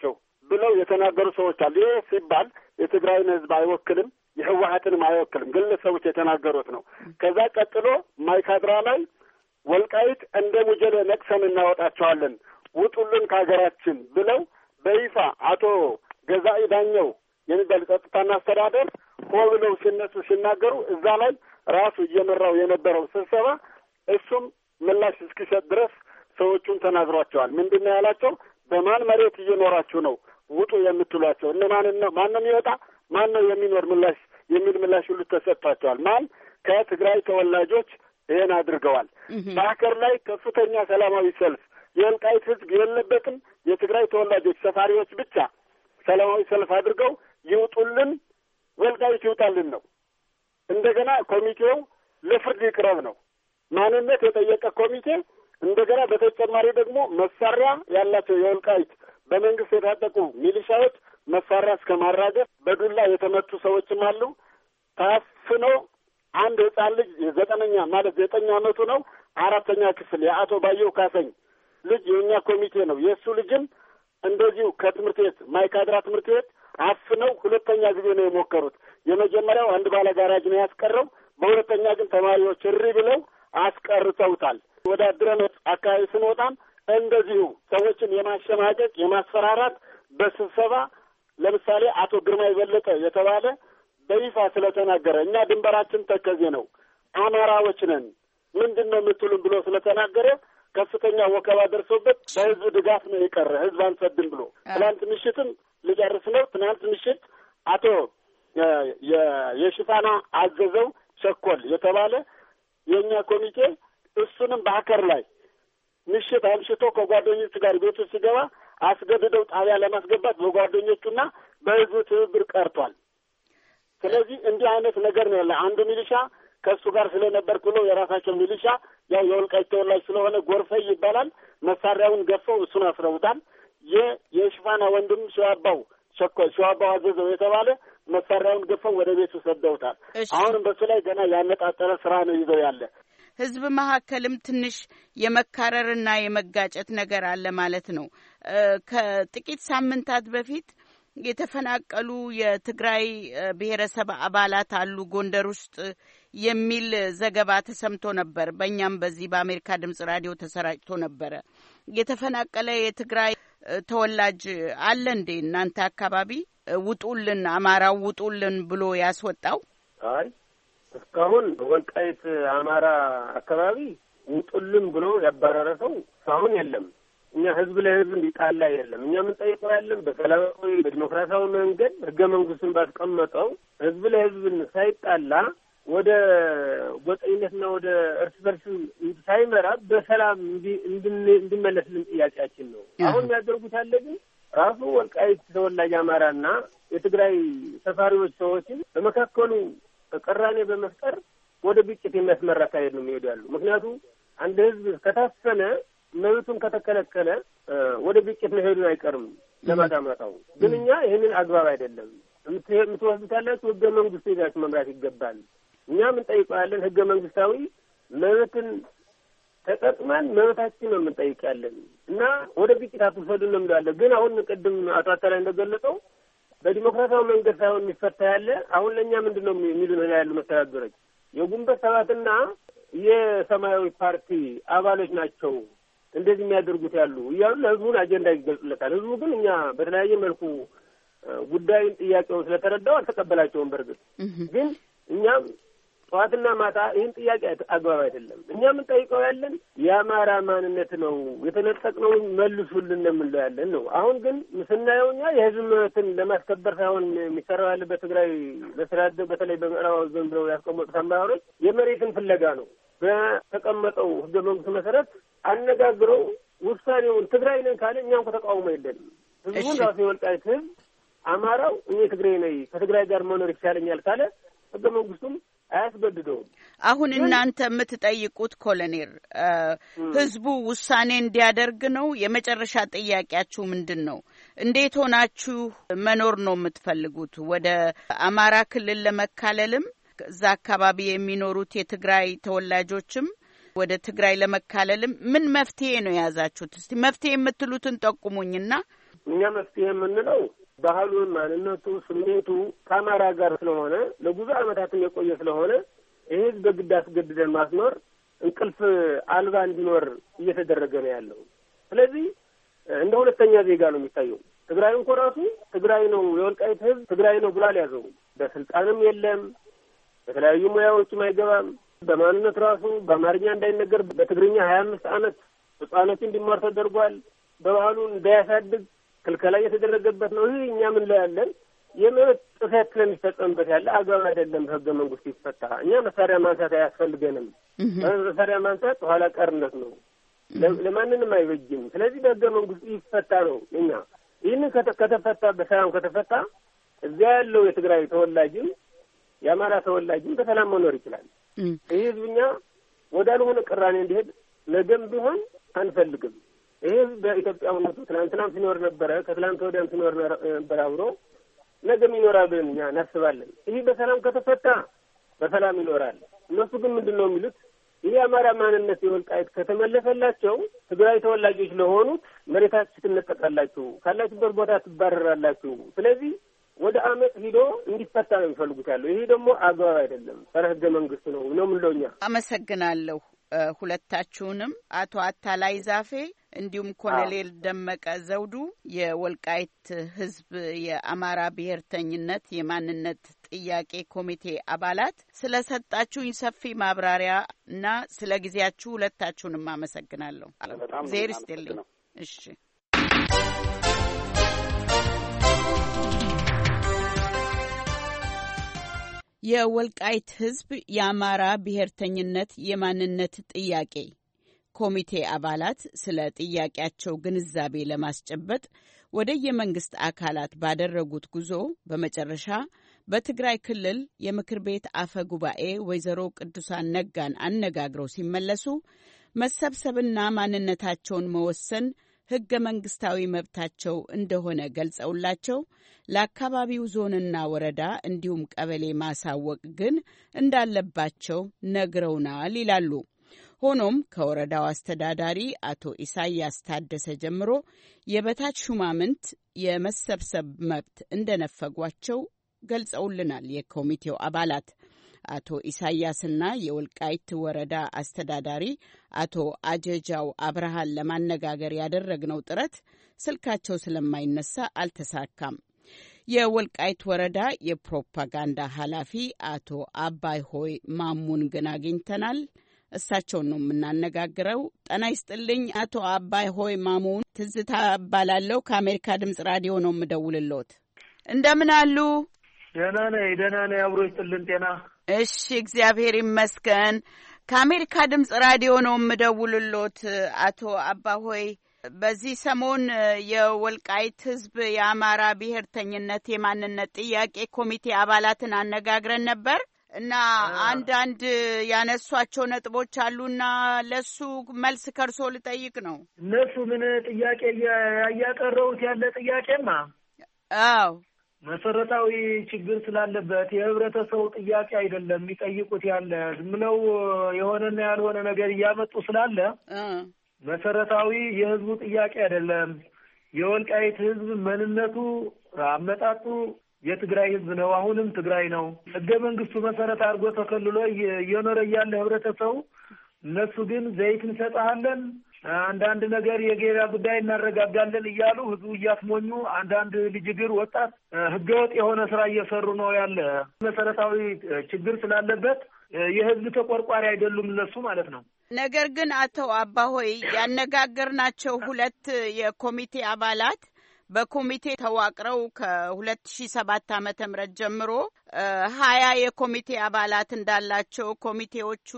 [SPEAKER 9] ብለው የተናገሩ ሰዎች አሉ። ይህ ሲባል የትግራይን ህዝብ አይወክልም፣ የህወሀትንም አይወክልም። ግለሰቦች የተናገሩት ነው። ከዛ ቀጥሎ ማይካድራ ላይ ወልቃይት እንደ ሙጀሌ ነቅሰን እናወጣቸዋለን፣ ውጡልን ከሀገራችን ብለው በይፋ አቶ ገዛኢ ዳኘው የሚባል ጸጥታና አስተዳደር ሆ ብለው ሲነሱ ሲናገሩ እዛ ላይ ራሱ እየመራው የነበረው ስብሰባ እሱም ምላሽ እስኪሰጥ ድረስ ሰዎቹን ተናግሯቸዋል። ምንድን ነው ያላቸው? በማን መሬት እየኖራችሁ ነው ውጡ የምትሏቸው? እነማንን ነው? ማን ነው የሚወጣ? ማን ነው የሚኖር? ምላሽ የሚል ምላሽ ሁሉ ተሰጥቷቸዋል። ማን? ከትግራይ ተወላጆች ይሄን አድርገዋል። በአከር ላይ ከፍተኛ ሰላማዊ ሰልፍ የወልቃይት ህዝብ የለበትም፣ የትግራይ ተወላጆች ሰፋሪዎች ብቻ ሰላማዊ ሰልፍ አድርገው ይውጡልን፣ ወልቃይት ይውጣልን ነው። እንደገና ኮሚቴው ለፍርድ ይቅረብ ነው። ማንነት የጠየቀ ኮሚቴ። እንደገና በተጨማሪ ደግሞ መሳሪያ ያላቸው የወልቃይት በመንግስት የታጠቁ ሚሊሻዎች መሳሪያ እስከ ማራገፍ በዱላ የተመቱ ሰዎችም አሉ። ታፍኖ አንድ ህፃን ልጅ 9 ዓመቱ ነው፣ 4ኛ ክፍል የአቶ ባየው ካሰኝ ልጅ የኛ ኮሚቴ ነው። የእሱ ልጅም እንደዚሁ ከትምህርት ቤት ማይካድራ ትምህርት ቤት አፍነው 2ኛ ጊዜ ነው የሞከሩት። የመጀመሪያው አንድ ባለ ጋራጅ ነው ያስቀረው፣ በሁለተኛ ግን ተማሪዎች እሪ ብለው አስቀርተውታል። ወደ አድረመጽ አካባቢ ስንወጣም እንደዚሁ ሰዎችን የማሸማቀቅ የማስፈራራት በስብሰባ ለምሳሌ አቶ ግርማ የበለጠ የተባለ በይፋ ስለተናገረ እኛ ድንበራችን ተከዜ ነው፣ አማራዎች ነን፣ ምንድን ነው የምትሉን ብሎ ስለተናገረ ከፍተኛ ወከባ ደርሶበት በህዝብ ድጋፍ ነው የቀረ። ህዝብ አንሰድም ብሎ ትናንት ምሽትም ልጨርስ ነው። ትናንት ምሽት አቶ የሽፋና አዘዘው ቸኮል የተባለ የእኛ ኮሚቴ እሱንም በአከር ላይ ምሽት አምሽቶ ከጓደኞቹ ጋር ቤቱ ሲገባ አስገድደው ጣቢያ ለማስገባት በጓደኞቹና በህዝቡ ትብብር ቀርቷል። ስለዚህ እንዲህ አይነት ነገር ነው ያለ። አንዱ ሚሊሻ ከእሱ ጋር ስለነበርኩ ብሎ የራሳቸው ሚሊሻ ያው የወልቃይት ተወላጅ ስለሆነ ጎርፈይ ይባላል መሳሪያውን ገፈው እሱን አስረውታል። የሽፋና ወንድም ሸዋባው አዘዘው የተባለ መሳሪያውን ገፈው ወደ ቤቱ ሰደውታል። አሁንም በሱ ላይ ገና ያነጣጠረ ስራ ነው ይዘው ያለ።
[SPEAKER 10] ህዝብ መካከልም ትንሽ የመካረርና የመጋጨት ነገር አለ ማለት ነው። ከጥቂት ሳምንታት በፊት የተፈናቀሉ የትግራይ ብሔረሰብ አባላት አሉ ጎንደር ውስጥ የሚል ዘገባ ተሰምቶ ነበር። በእኛም በዚህ በአሜሪካ ድምጽ ራዲዮ ተሰራጭቶ ነበረ። የተፈናቀለ የትግራይ ተወላጅ አለ እንዴ እናንተ አካባቢ? ውጡልን፣ አማራው ውጡልን ብሎ ያስወጣው?
[SPEAKER 3] አይ እስካሁን ወልቃይት አማራ አካባቢ ውጡልን ብሎ ያባረረ ሰው እስካሁን የለም። እኛ ህዝብ ለህዝብ እንዲጣላ የለም። እኛ የምንጠይቀው ያለን በሰላማዊ በዲሞክራሲያዊ መንገድ ህገ መንግስቱን ባስቀመጠው ህዝብ ለህዝብን ሳይጣላ ወደ ጎጠኝነትና ወደ እርስ በርስ ሳይመራ በሰላም እንዲመለስልን ጥያቄያችን ነው። አሁን የሚያደርጉት ያለ ግን ራሱ ወልቃይት ተወላጅ አማራና የትግራይ ሰፋሪዎች ሰዎችን በመካከሉ ቅራኔ በመፍጠር ወደ ግጭት የሚያስመራ አካሄድ ነው የሚሄዱ ያሉ። ምክንያቱም አንድ ህዝብ ከታፈነ መብቱን ከተከለከለ ወደ ግጭት መሄዱን አይቀርም ለማዳመጣው። ግን እኛ ይህንን አግባብ አይደለም የምትወስዱት ያላችሁ ህገ መንግስቱ ይዛችሁ መምራት ይገባል። እኛ የምንጠይቀው ያለን ህገ መንግስታዊ መብትን ተጠቅመን መብታችን ነው የምንጠይቅ ያለን እና ወደ ግጭት አትውሰዱን ነው የምንለው። ግን አሁን ቅድም አቶ አታላይ እንደገለጸው በዲሞክራሲያዊ መንገድ ሳይሆን የሚፈታ ያለ አሁን ለእኛ ምንድን ነው የሚሉን ያሉ መስተዳድሮች የግንቦት ሰባትና የሰማያዊ ፓርቲ አባሎች ናቸው እንደዚህ የሚያደርጉት ያሉ እያሉ ለህዝቡን አጀንዳ ይገልጹለታል። ህዝቡ ግን እኛ በተለያየ መልኩ ጉዳዩን ጥያቄውን ስለተረዳው አልተቀበላቸውም። በርግጥ ግን እኛም ጠዋትና ማታ ይህን ጥያቄ አግባብ አይደለም እኛ የምንጠይቀው ያለን የአማራ ማንነት ነው፣ የተነጠቅነው መልሱልን የምንለው ያለን ነው። አሁን ግን ስናየው እኛ የህዝብ መብትን ለማስከበር ሳይሆን የሚሰራው ያለ በትግራይ በስራደ በተለይ በምዕራባዊ ዞን ብለው ያስቀመጡት አመራሮች የመሬትን ፍለጋ ነው። በተቀመጠው ህገ መንግስት መሰረት አነጋግረው ውሳኔውን ትግራይ ነን ካለ እኛም ከተቃውሞ የለንም። ህዝቡን ራሱ የወልቃይት ህዝብ አማራው እኔ ትግራይ ነኝ ከትግራይ ጋር መኖር ይቻለኛል ካለ ህገ መንግስቱም አያስገድደውም።
[SPEAKER 10] አሁን እናንተ የምትጠይቁት ኮሎኔል ህዝቡ ውሳኔ እንዲያደርግ ነው። የመጨረሻ ጥያቄያችሁ ምንድን ነው? እንዴት ሆናችሁ መኖር ነው የምትፈልጉት? ወደ አማራ ክልል ለመካለልም እዛ አካባቢ የሚኖሩት የትግራይ ተወላጆችም ወደ ትግራይ ለመካለልም ምን መፍትሄ ነው የያዛችሁት? እስቲ መፍትሄ የምትሉትን ጠቁሙኝና
[SPEAKER 3] እኛ መፍትሄ የምንለው ባህሉን፣ ማንነቱ፣ ስሜቱ ከአማራ ጋር ስለሆነ ለብዙ ዓመታትም የቆየ ስለሆነ ይሄ በግድ አስገድደን ማስኖር እንቅልፍ አልባ እንዲኖር እየተደረገ ነው ያለው። ስለዚህ እንደ ሁለተኛ ዜጋ ነው የሚታየው። ትግራይ እንኳን ራሱ ትግራይ ነው የወልቃይት ህዝብ ትግራይ ነው ብሏል ያዘው። በስልጣንም የለም፣ በተለያዩ ሙያዎችም አይገባም። በማንነት ራሱ በአማርኛ እንዳይነገር በትግርኛ 25 ዓመት ህጻናት እንዲማር ተደርጓል። በባህሉ እንዳያሳድግ ክልከላ እየተደረገበት ነው። ይህ እኛ ምን ላይ ያለን የመብት ጥሰት ስለሚፈጸምበት ያለ አግባብ አይደለም። በህገ መንግስቱ ይፈታ። እኛ መሳሪያ ማንሳት አያስፈልገንም። መሳሪያ ማንሳት ኋላ ቀርነት ነው፣ ለማንንም አይበጅም። ስለዚህ በህገ መንግስቱ ይፈታ ነው። እኛ ይህንን ከተፈታ በሰላም ከተፈታ እዚያ ያለው የትግራይ ተወላጅም የአማራ ተወላጅም በሰላም መኖር ይችላል። ይህ ህዝብኛ ወዳልሆነ ቅራኔ እንዲሄድ ነገም ቢሆን አንፈልግም። ይህ በኢትዮጵያዊነቱ ትናንትናም ሲኖር ነበረ፣ ከትላንት ወዲያም ሲኖር ነበር አብሮ፣ ነገም ይኖራል ብለን እኛ እናስባለን። ይህ በሰላም ከተፈታ በሰላም ይኖራል። እነሱ ግን ምንድን ነው የሚሉት? ይህ የአማራ ማንነት የወልቃይት ከተመለሰላቸው ትግራይ ተወላጆች ለሆኑት መሬታችሁ ትነጠቃላችሁ፣ ካላችሁበት ቦታ ትባረራላችሁ። ስለዚህ ወደ አመት ሂዶ እንዲፈታ ነው የሚፈልጉት ያለው። ይሄ ደግሞ አግባብ አይደለም፣ ጸረ ህገ መንግስት ነው ምንለው እኛ።
[SPEAKER 10] አመሰግናለሁ ሁለታችሁንም፣ አቶ አታላይ ዛፌ እንዲሁም ኮሎኔል ደመቀ ዘውዱ የወልቃይት ህዝብ የአማራ ብሔርተኝነት የማንነት ጥያቄ ኮሚቴ አባላት ስለሰጣችሁኝ ሰፊ ማብራሪያ እና ስለ ጊዜያችሁ ሁለታችሁንም አመሰግናለሁ። ዜር ይስጥልኝ። እሺ የወልቃይት ህዝብ የአማራ ብሔርተኝነት የማንነት ጥያቄ ኮሚቴ አባላት ስለ ጥያቄያቸው ግንዛቤ ለማስጨበጥ ወደ የመንግስት አካላት ባደረጉት ጉዞ በመጨረሻ በትግራይ ክልል የምክር ቤት አፈ ጉባኤ ወይዘሮ ቅዱሳን ነጋን አነጋግረው ሲመለሱ መሰብሰብና ማንነታቸውን መወሰን ህገ መንግስታዊ መብታቸው እንደሆነ ገልጸውላቸው ለአካባቢው ዞንና ወረዳ እንዲሁም ቀበሌ ማሳወቅ ግን እንዳለባቸው ነግረውናል ይላሉ። ሆኖም ከወረዳው አስተዳዳሪ አቶ ኢሳያስ ታደሰ ጀምሮ የበታች ሹማምንት የመሰብሰብ መብት እንደነፈጓቸው ገልጸውልናል የኮሚቴው አባላት። አቶ ኢሳያስና የወልቃይት ወረዳ አስተዳዳሪ አቶ አጀጃው አብርሃን ለማነጋገር ያደረግነው ጥረት ስልካቸው ስለማይነሳ አልተሳካም። የወልቃይት ወረዳ የፕሮፓጋንዳ ኃላፊ አቶ አባይ ሆይ ማሙን ግን አግኝተናል። እሳቸውን ነው የምናነጋግረው። ጤና ይስጥልኝ አቶ አባይ ሆይ ማሙን። ትዝታ እባላለሁ። ከአሜሪካ ድምጽ ራዲዮ ነው የምደውልልዎት። እንደምን አሉ?
[SPEAKER 4] ደህና ነኝ። አብሮ ይስጥልን ጤና።
[SPEAKER 10] እሺ እግዚአብሔር ይመስገን። ከአሜሪካ ድምጽ ራዲዮ ነው የምደውልልዎት አቶ አባይ ሆይ። በዚህ ሰሞን የወልቃይት ህዝብ የአማራ ብሔርተኝነት የማንነት ጥያቄ ኮሚቴ አባላትን አነጋግረን ነበር እና አንዳንድ ያነሷቸው ነጥቦች አሉና ለሱ መልስ ከርሶ ልጠይቅ ነው።
[SPEAKER 4] እነሱ ምን ጥያቄ ያቀረቡት ያለ ጥያቄማ?
[SPEAKER 10] አዎ
[SPEAKER 4] መሰረታዊ ችግር ስላለበት የህብረተሰቡ ጥያቄ አይደለም የሚጠይቁት ያለ ዝም ብለው የሆነና ያልሆነ ነገር እያመጡ ስላለ መሰረታዊ የህዝቡ ጥያቄ አይደለም። የወልቃይት ህዝብ ማንነቱ አመጣጡ የትግራይ ህዝብ ነው። አሁንም ትግራይ ነው። ህገ መንግስቱ መሰረት አድርጎ ተከልሎ እየኖረ ያለ ህብረተሰቡ እነሱ ግን ዘይት እንሰጣለን፣ አንዳንድ ነገር የገበያ ጉዳይ እናረጋጋለን እያሉ ህዝቡ እያስሞኙ አንዳንድ ልጅ እግር ወጣት ህገወጥ የሆነ ስራ እየሰሩ ነው ያለ። መሰረታዊ ችግር ስላለበት የህዝብ ተቆርቋሪ አይደሉም እነሱ ማለት ነው።
[SPEAKER 10] ነገር ግን አቶ አባሆይ ያነጋገርናቸው ሁለት የኮሚቴ አባላት በኮሚቴ ተዋቅረው ከ2007 ዓመተ ምህረት ጀምሮ 20 የኮሚቴ አባላት እንዳላቸው ኮሚቴዎቹ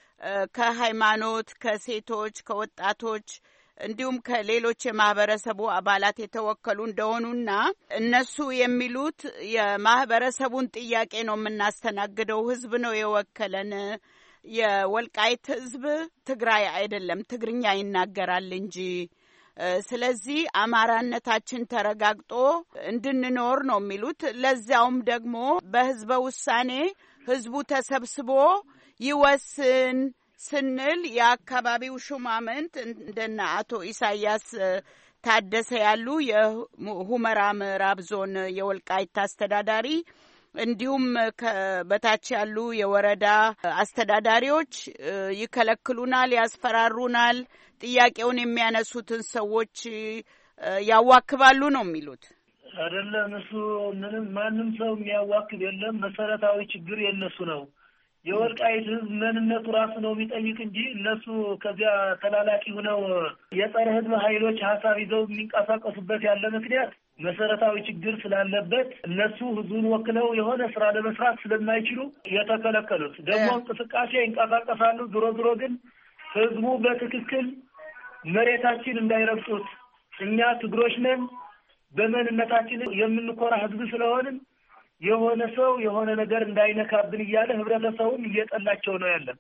[SPEAKER 10] ከሃይማኖት፣ ከሴቶች፣ ከወጣቶች እንዲሁም ከሌሎች የማህበረሰቡ አባላት የተወከሉ እንደሆኑና እነሱ የሚሉት የማህበረሰቡን ጥያቄ ነው የምናስተናግደው፣ ህዝብ ነው የወከለን፣ የወልቃይት ህዝብ ትግራይ አይደለም ትግርኛ ይናገራል እንጂ ስለዚህ አማራነታችን ተረጋግጦ እንድንኖር ነው የሚሉት። ለዚያውም ደግሞ በህዝበ ውሳኔ ህዝቡ ተሰብስቦ ይወስን ስንል የአካባቢው ሹማምንት እንደና አቶ ኢሳያስ ታደሰ ያሉ የሁመራ ምዕራብ ዞን የወልቃይት አስተዳዳሪ እንዲሁም በታች ያሉ የወረዳ አስተዳዳሪዎች ይከለክሉናል፣ ያስፈራሩናል፣ ጥያቄውን የሚያነሱትን ሰዎች ያዋክባሉ ነው የሚሉት።
[SPEAKER 4] አይደለም እሱ ምንም ማንም ሰው የሚያዋክብ የለም። መሰረታዊ ችግር የነሱ ነው። የወልቃይት ህዝብ ምንነቱ ራሱ ነው የሚጠይቅ እንጂ እነሱ ከዚያ ተላላኪ ሆነው የጸረ ህዝብ ኃይሎች ሀሳብ ይዘው የሚንቀሳቀሱበት ያለ ምክንያት መሰረታዊ ችግር ስላለበት እነሱ ህዝቡን ወክለው የሆነ ስራ ለመስራት ስለማይችሉ የተከለከሉት። ደግሞ እንቅስቃሴ ይንቀሳቀሳሉ። ዞሮ ግን ህዝቡ በትክክል መሬታችን እንዳይረግጡት እኛ ትግሮች ነን በመንነታችን የምንኮራ ህዝብ ስለሆንን የሆነ ሰው የሆነ ነገር እንዳይነካብን እያለ ህብረተሰቡን እየጠላቸው ነው ያለ።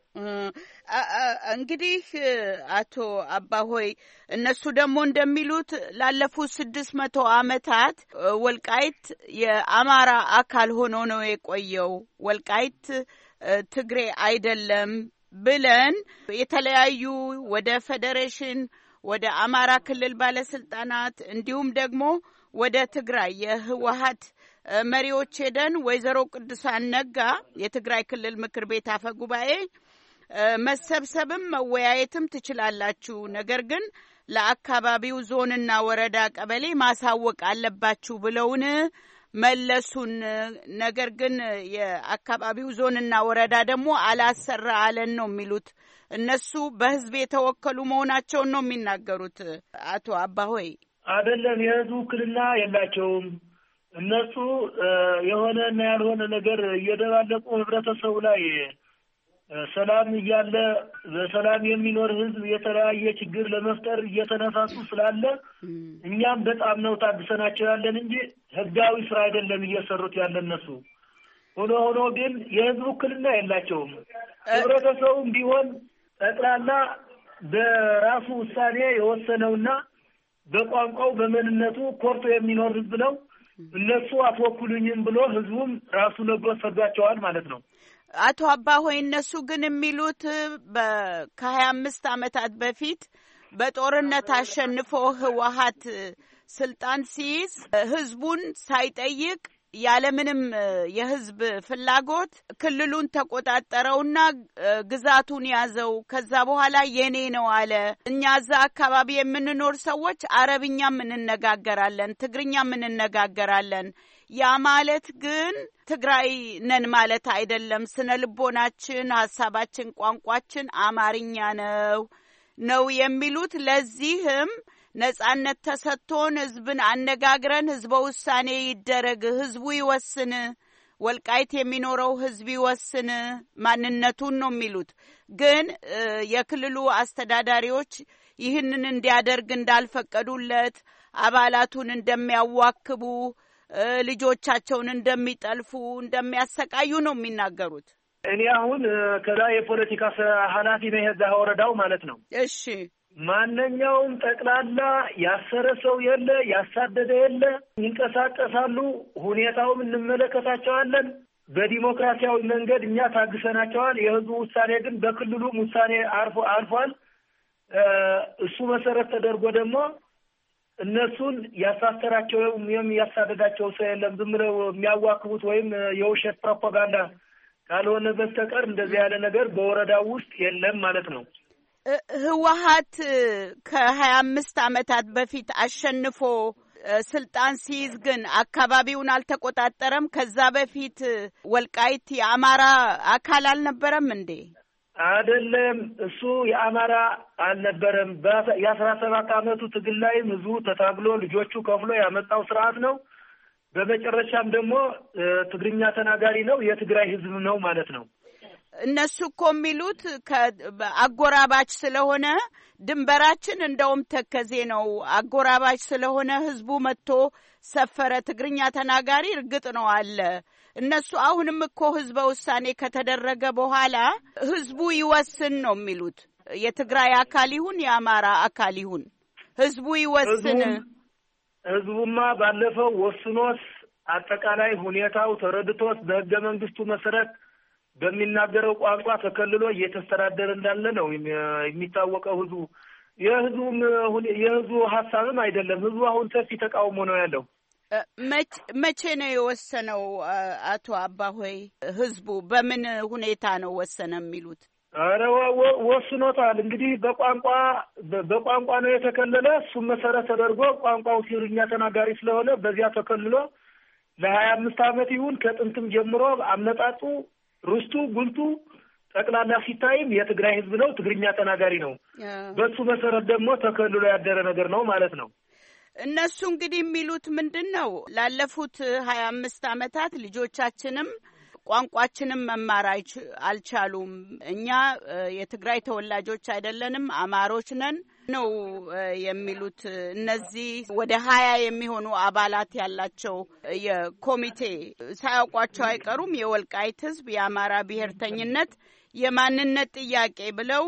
[SPEAKER 10] እንግዲህ አቶ አባሆይ እነሱ ደግሞ እንደሚሉት ላለፉት 600 ዓመታት ወልቃይት የአማራ አካል ሆኖ ነው የቆየው፣ ወልቃይት ትግሬ አይደለም ብለን የተለያዩ ወደ ፌዴሬሽን ወደ አማራ ክልል ባለስልጣናት እንዲሁም ደግሞ ወደ ትግራይ የህወሓት መሪዎች ሄደን ወይዘሮ ቅዱሳን ነጋ የትግራይ ክልል ምክር ቤት አፈ ጉባኤ መሰብሰብም መወያየትም ትችላላችሁ፣ ነገር ግን ለአካባቢው ዞንና ወረዳ ቀበሌ ማሳወቅ አለባችሁ ብለውን መለሱን። ነገር ግን የአካባቢው ዞንና ወረዳ ደግሞ አላሰራ አለን ነው የሚሉት። እነሱ በህዝብ የተወከሉ መሆናቸውን ነው የሚናገሩት። አቶ አባሆይ
[SPEAKER 4] አይደለም የህዝብ ውክልና የላቸውም። እነሱ የሆነና ያልሆነ ነገር እየደባለቁ ህብረተሰቡ ላይ ሰላም እያለ በሰላም የሚኖር ህዝብ የተለያየ ችግር ለመፍጠር እየተነሳሱ ስላለ እኛም በጣም ነው ታድሰናቸው ያለን እንጂ ህጋዊ ስራ አይደለም እየሰሩት ያለ እነሱ። ሆኖ ግን የህዝብ ውክልና የላቸውም። ህብረተሰቡም ቢሆን ጠቅላላ በራሱ ውሳኔ የወሰነውና በቋንቋው በመንነቱ ኮርቶ የሚኖር ህዝብ ነው። እነሱ አትወክሉኝም ብሎ ህዝቡም ራሱ ነግሮ ሰዷቸዋል ማለት ነው።
[SPEAKER 10] አቶ አባሆይ እነሱ ግን የሚሉት ከ25 ዓመታት በፊት በጦርነት አሸንፎ ህወሓት ስልጣን ሲይዝ ህዝቡን ሳይጠይቅ ያለምንም የህዝብ ፍላጎት ክልሉን ተቆጣጠረውና ግዛቱን ያዘው። ከዛ በኋላ የኔ ነው አለ። እኛ እዛ አካባቢ የምንኖር ሰዎች አረብኛም እንነጋገራለን፣ ትግርኛም እንነጋገራለን። ያ ማለት ግን ትግራይ ነን ማለት አይደለም። ስነ ልቦናችን፣ ሀሳባችን፣ ቋንቋችን አማርኛ ነው የሚሉት። ለዚህም ነጻነት ተሰጥቶን ህዝብን አነጋግረን ህዝበ ውሳኔ ይደረግ፣ ህዝቡ ይወስን፣ ወልቃይት የሚኖረው ህዝብ ይወስን ማንነቱን ነው የሚሉት። ግን የክልሉ አስተዳዳሪዎች ይህንን እንዲያደርግ እንዳልፈቀዱለት፣ አባላቱን እንደሚያዋክቡ፣ ልጆቻቸውን እንደሚጠልፉ፣ እንደሚያሰቃዩ ነው የሚናገሩት።
[SPEAKER 4] እኔ አሁን ከዛ የፖለቲካ ኃላፊ ነኝ እዛ ወረዳው ማለት ነው።
[SPEAKER 10] እሺ
[SPEAKER 4] ማንኛውም ጠቅላላ ያሰረ ሰው የለ፣ ያሳደደ የለ፣ ይንቀሳቀሳሉ። ሁኔታውም እንመለከታቸዋለን። በዲሞክራሲያዊ መንገድ እኛ ታግሰናቸዋል። የህዝቡ ውሳኔ ግን በክልሉም ውሳኔ አልፏል። እሱ መሰረት ተደርጎ ደግሞ እነሱን ያሳሰራቸው ወይም ያሳደዳቸው ሰው የለም። ዝም ብለው የሚያዋክቡት ወይም የውሸት ፕሮፓጋንዳ ካልሆነ በስተቀር እንደዚህ ያለ ነገር በወረዳው ውስጥ የለም ማለት ነው።
[SPEAKER 10] ህወሓት ከ25 ዓመታት በፊት አሸንፎ ስልጣን ሲይዝ ግን አካባቢውን አልተቆጣጠረም። ከዛ በፊት ወልቃይት የአማራ አካል አልነበረም እንዴ?
[SPEAKER 4] አይደለም፣ እሱ የአማራ አልነበረም። የ17 ዓመቱ ትግል ላይ ህዝቡ ተታግሎ ልጆቹ ከፍሎ ያመጣው ስርዓት ነው። በመጨረሻም ደግሞ ትግርኛ ተናጋሪ ነው፣ የትግራይ ህዝብ ነው ማለት ነው።
[SPEAKER 10] እነሱ እኮ የሚሉት አጎራባች ስለሆነ ድንበራችን እንደውም ተከዜ ነው፣ አጎራባች ስለሆነ ህዝቡ መጥቶ ሰፈረ። ትግርኛ ተናጋሪ እርግጥ ነው አለ። እነሱ አሁንም እኮ ህዝበ ውሳኔ ከተደረገ በኋላ ህዝቡ ይወስን ነው የሚሉት። የትግራይ አካል ይሁን የአማራ አካል ይሁን ህዝቡ ይወስን።
[SPEAKER 4] ህዝቡማ ባለፈው ወስኖስ አጠቃላይ ሁኔታው ተረድቶስ በህገ መንግስቱ መሰረት በሚናገረው ቋንቋ ተከልሎ እየተስተዳደረ እንዳለ ነው የሚታወቀው። ህዝቡ የህዝቡ ሐሳብም አይደለም። ህዝቡ አሁን ሰፊ ተቃውሞ ነው ያለው።
[SPEAKER 10] መቼ ነው የወሰነው? አቶ አባሆይ ህዝቡ በምን ሁኔታ ነው ወሰነ የሚሉት?
[SPEAKER 4] ኧረ ወስኖታል። እንግዲህ በቋንቋ ነው የተከለለ። እሱም መሰረት ተደርጎ ቋንቋው ትግርኛ ተናጋሪ ስለሆነ በዚያ ተከልሎ ለ25 ዓመት ይሁን ከጥንትም ጀምሮ አመጣጡ ርስቱ ጉልቱ ጠቅላላ ሲታይም የትግራይ ህዝብ ነው፣ ትግርኛ ተናጋሪ ነው። በሱ መሰረት ደግሞ ተከልሎ ያደረ ነገር ነው ማለት ነው።
[SPEAKER 10] እነሱ እንግዲህ የሚሉት ምንድነው? ላለፉት 25 ዓመታት ልጆቻችንም ቋንቋችንም መማር አልቻሉም። እኛ የትግራይ ተወላጆች አይደለንም፣ አማሮች ነን ነው የሚሉት። እነዚህ ወደ 20 የሚሆኑ አባላት ያላቸው የኮሚቴ ሳያውቋቸው አይቀሩም። የወልቃይት ህዝብ የአማራ ብሔርተኝነት የማንነት ጥያቄ ብለው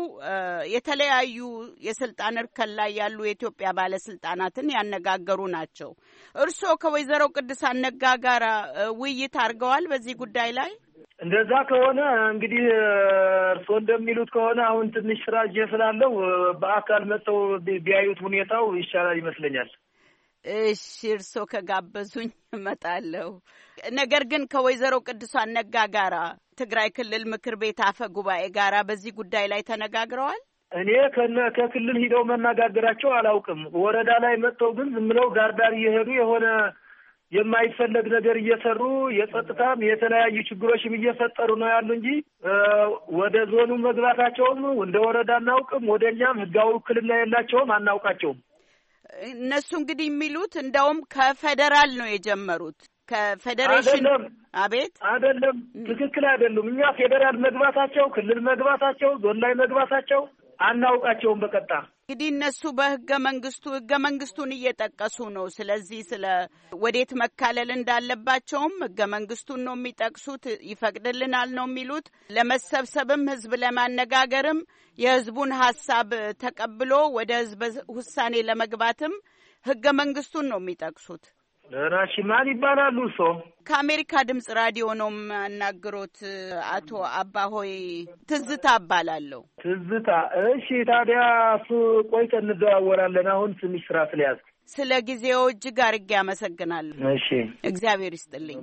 [SPEAKER 10] የተለያዩ የስልጣን እርከን ላይ ያሉ የኢትዮጵያ ባለስልጣናትን ያነጋገሩ ናቸው። እርስዎ ከወይዘሮ ቅድሳት ነጋ ጋር ውይይት አድርገዋል በዚህ ጉዳይ ላይ?
[SPEAKER 4] እንደዛ ከሆነ እንግዲህ እርስዎ እንደሚሉት ከሆነ አሁን ትንሽ ስራ እጄ ስላለው በአካል መጥተው ቢያዩት ሁኔታው ይሻላል ይመስለኛል።
[SPEAKER 10] እሺ፣ እርስዎ ከጋበዙኝ እመጣለሁ። ነገር ግን ከወይዘሮ ቅድሳት ነጋ ጋራ ትግራይ ክልል ምክር ቤት አፈ ጉባኤ ጋራ በዚህ ጉዳይ ላይ ተነጋግረዋል?
[SPEAKER 4] እኔ ከክልል ሂደው መነጋገራቸው አላውቅም። ወረዳ ላይ መጥተው ግን ዝም ብለው ዳርዳር እየሄዱ የሆነ የማይፈለግ ነገር እየሰሩ የጸጥታም የተለያዩ ችግሮችም እየፈጠሩ ነው ያሉ እንጂ ወደ ዞኑ መግባታቸውም እንደ ወረዳ አናውቅም። ወደኛም ህጋዊ ውክልና የላቸውም፣ አናውቃቸውም።
[SPEAKER 10] እነሱ እንግዲህ የሚሉት እንደውም ከፌደራል ነው የጀመሩት። ከፌዴሬሽን አቤት
[SPEAKER 4] አይደለም፣ ትክክል አይደሉም። እኛ ፌደራል መግባታቸው፣ ክልል መግባታቸው፣ ዞን ላይ መግባታቸው አናውቃቸውም። በቀጣ
[SPEAKER 10] እንግዲህ እነሱ ህገ መንግስቱን እየጠቀሱ ነው። ስለዚህ ስለ ወዴት መካለል እንዳለባቸውም ህገ መንግስቱን ነው የሚጠቅሱት። ይፈቅድልናል ነው የሚሉት። ለመሰብሰብም ህዝብ ለማነጋገርም የህዝቡን ሀሳብ ተቀብሎ ወደ ህዝብ ውሳኔ ለመግባትም ህገ መንግስቱን ነው የሚጠቅሱት።
[SPEAKER 4] ለራሺ ማን ይባላሉ? ሰው
[SPEAKER 10] ከአሜሪካ ድምጽ ራዲዮ ነው የማናግሮት። አቶ አባሆይ ትዝታ እባላለሁ።
[SPEAKER 4] ትዝታ። እሺ፣ ታዲያ እሱ ቆይተን እንደዋወራለን። አሁን ትንሽ ስራ ስለያዝኩ
[SPEAKER 10] ስለ ጊዜው እጅግ አድርጌ አመሰግናለሁ።
[SPEAKER 4] እሺ፣
[SPEAKER 10] እግዚአብሔር ይስጥልኝ።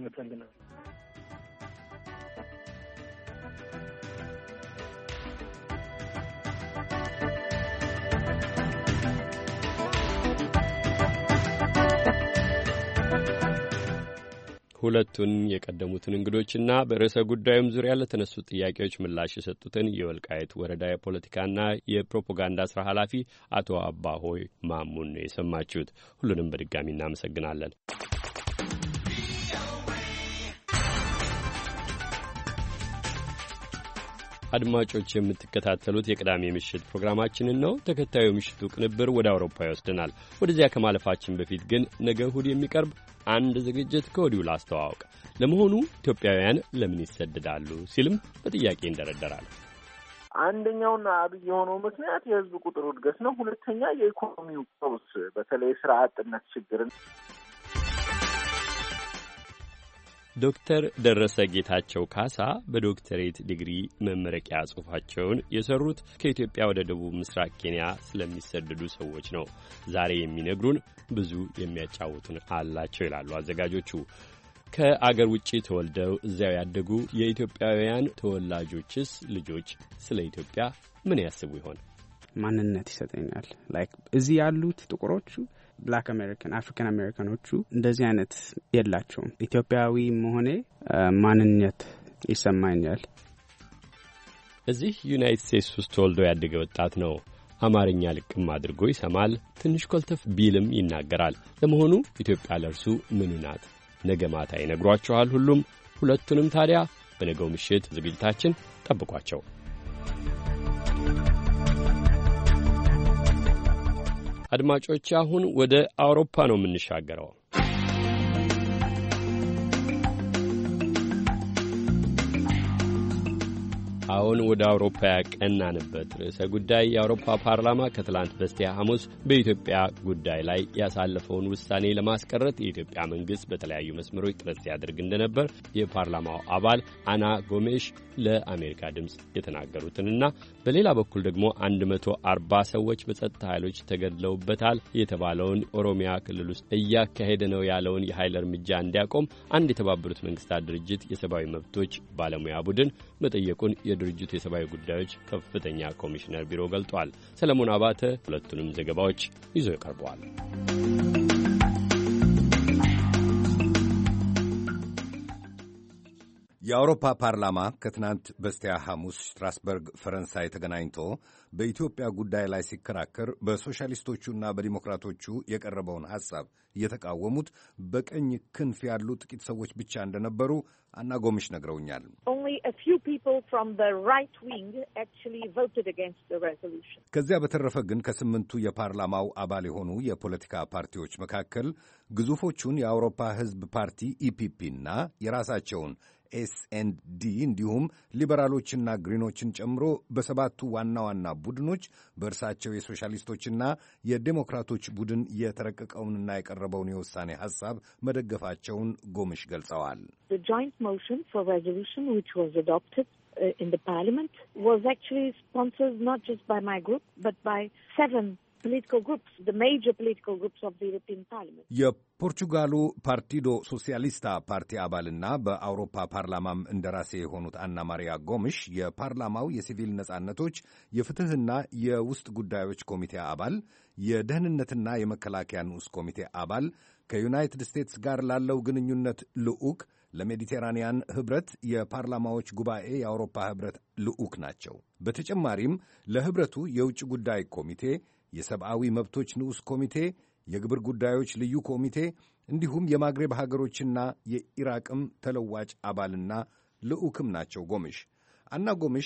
[SPEAKER 2] ሁለቱን የቀደሙትን እንግዶችና በርዕሰ ጉዳዩም ዙሪያ ለተነሱ ጥያቄዎች ምላሽ የሰጡትን የወልቃይት ወረዳ የፖለቲካና የፕሮፓጋንዳ ስራ ኃላፊ አቶ አባሆይ ማሙን ነው የሰማችሁት። ሁሉንም በድጋሚ እናመሰግናለን። አድማጮች የምትከታተሉት የቅዳሜ ምሽት ፕሮግራማችንን ነው። ተከታዩ ምሽቱ ቅንብር ወደ አውሮፓ ይወስደናል። ወደዚያ ከማለፋችን በፊት ግን ነገ እሁድ የሚቀርብ አንድ ዝግጅት ከወዲሁ ላስተዋወቅ። ለመሆኑ ኢትዮጵያውያን ለምን ይሰደዳሉ ሲልም በጥያቄ ይንደረደራል።
[SPEAKER 11] አንደኛውና አብይ የሆነው ምክንያት የህዝብ ቁጥር እድገት ነው። ሁለተኛ የኢኮኖሚው ቀውስ፣ በተለይ ስራ አጥነት ችግርን።
[SPEAKER 2] ዶክተር ደረሰ ጌታቸው ካሳ በዶክተሬት ዲግሪ መመረቂያ ጽሑፋቸውን የሰሩት ከኢትዮጵያ ወደ ደቡብ ምስራቅ ኬንያ ስለሚሰደዱ ሰዎች ነው። ዛሬ የሚነግሩን ብዙ የሚያጫውቱን አላቸው ይላሉ አዘጋጆቹ። ከአገር ውጪ ተወልደው እዚያው ያደጉ የኢትዮጵያውያን ተወላጆችስ ልጆች ስለ ኢትዮጵያ ምን ያስቡ ይሆን?
[SPEAKER 12] ማንነት ይሰጠኛል። ላይክ እዚህ ያሉት ጥቁሮቹ ብላክ አሜሪካን አፍሪካን አሜሪካኖቹ እንደዚህ አይነት የላቸውም። ኢትዮጵያዊ መሆኔ ማንነት ይሰማኛል።
[SPEAKER 2] እዚህ ዩናይትድ ስቴትስ ውስጥ ተወልዶ ያደገ ወጣት ነው። አማርኛ ልቅም አድርጎ ይሰማል። ትንሽ ኮልተፍ ቢልም ይናገራል። ለመሆኑ ኢትዮጵያ ለእርሱ ምኑ ናት? ነገ ማታ ይነግሯችኋል። ሁለቱንም ታዲያ በነገው ምሽት ዝግጅታችን ጠብቋቸው። አድማጮች፣ አሁን ወደ አውሮፓ ነው የምንሻገረው። አሁን ወደ አውሮፓ ያቀናንበት ርዕሰ ጉዳይ የአውሮፓ ፓርላማ ከትላንት በስቲያ ሐሙስ በኢትዮጵያ ጉዳይ ላይ ያሳለፈውን ውሳኔ ለማስቀረት የኢትዮጵያ መንግሥት በተለያዩ መስመሮች ጥረት ሲያደርግ እንደነበር የፓርላማው አባል አና ጎሜሽ ለአሜሪካ ድምፅ የተናገሩትንና በሌላ በኩል ደግሞ 140 ሰዎች በጸጥታ ኃይሎች ተገድለውበታል የተባለውን ኦሮሚያ ክልል ውስጥ እያካሄደ ነው ያለውን የኃይል እርምጃ እንዲያቆም አንድ የተባበሩት መንግስታት ድርጅት የሰብአዊ መብቶች ባለሙያ ቡድን መጠየቁን የድርጅቱ የሰብአዊ ጉዳዮች ከፍተኛ ኮሚሽነር ቢሮ ገልጧል። ሰለሞን አባተ ሁለቱንም ዘገባዎች ይዞ ይቀርበዋል።
[SPEAKER 13] የአውሮፓ ፓርላማ ከትናንት በስቲያ ሐሙስ ስትራስበርግ ፈረንሳይ ተገናኝቶ በኢትዮጵያ ጉዳይ ላይ ሲከራከር በሶሻሊስቶቹና በዲሞክራቶቹ የቀረበውን ሐሳብ እየተቃወሙት በቀኝ ክንፍ ያሉ ጥቂት ሰዎች ብቻ እንደነበሩ አና ጎምሽ ነግረውኛል። ከዚያ በተረፈ ግን ከስምንቱ የፓርላማው አባል የሆኑ የፖለቲካ ፓርቲዎች መካከል ግዙፎቹን የአውሮፓ ሕዝብ ፓርቲ ኢፒፒና የራሳቸውን ኤስኤንዲ እንዲሁም ሊበራሎችና ግሪኖችን ጨምሮ በሰባቱ ዋና ዋና ቡድኖች በእርሳቸው የሶሻሊስቶችና የዴሞክራቶች ቡድን የተረቀቀውንና የቀረበውን የውሳኔ ሐሳብ መደገፋቸውን ጎምሽ ገልጸዋል።
[SPEAKER 14] in the parliament was actually sponsored not just by my group but by 7 political groups, the major political groups of the European Parliament.
[SPEAKER 13] የፖርቹጋሉ ፓርቲዶ ሶሲያሊስታ ፓርቲ አባልና በአውሮፓ ፓርላማም እንደራሴ የሆኑት አና ማሪያ ጎምሽ የፓርላማው የሲቪል ነጻነቶች የፍትህና የውስጥ ጉዳዮች ኮሚቴ አባል፣ የደህንነትና የመከላከያ ንዑስ ኮሚቴ አባል፣ ከዩናይትድ ስቴትስ ጋር ላለው ግንኙነት ልዑክ፣ ለሜዲቴራንያን ህብረት የፓርላማዎች ጉባኤ የአውሮፓ ህብረት ልዑክ ናቸው። በተጨማሪም ለህብረቱ የውጭ ጉዳይ ኮሚቴ፣ የሰብአዊ መብቶች ንዑስ ኮሚቴ፣ የግብር ጉዳዮች ልዩ ኮሚቴ እንዲሁም የማግሬብ ሀገሮችና የኢራቅም ተለዋጭ አባልና ልዑክም ናቸው ጎምሽ። አና ጎምሽ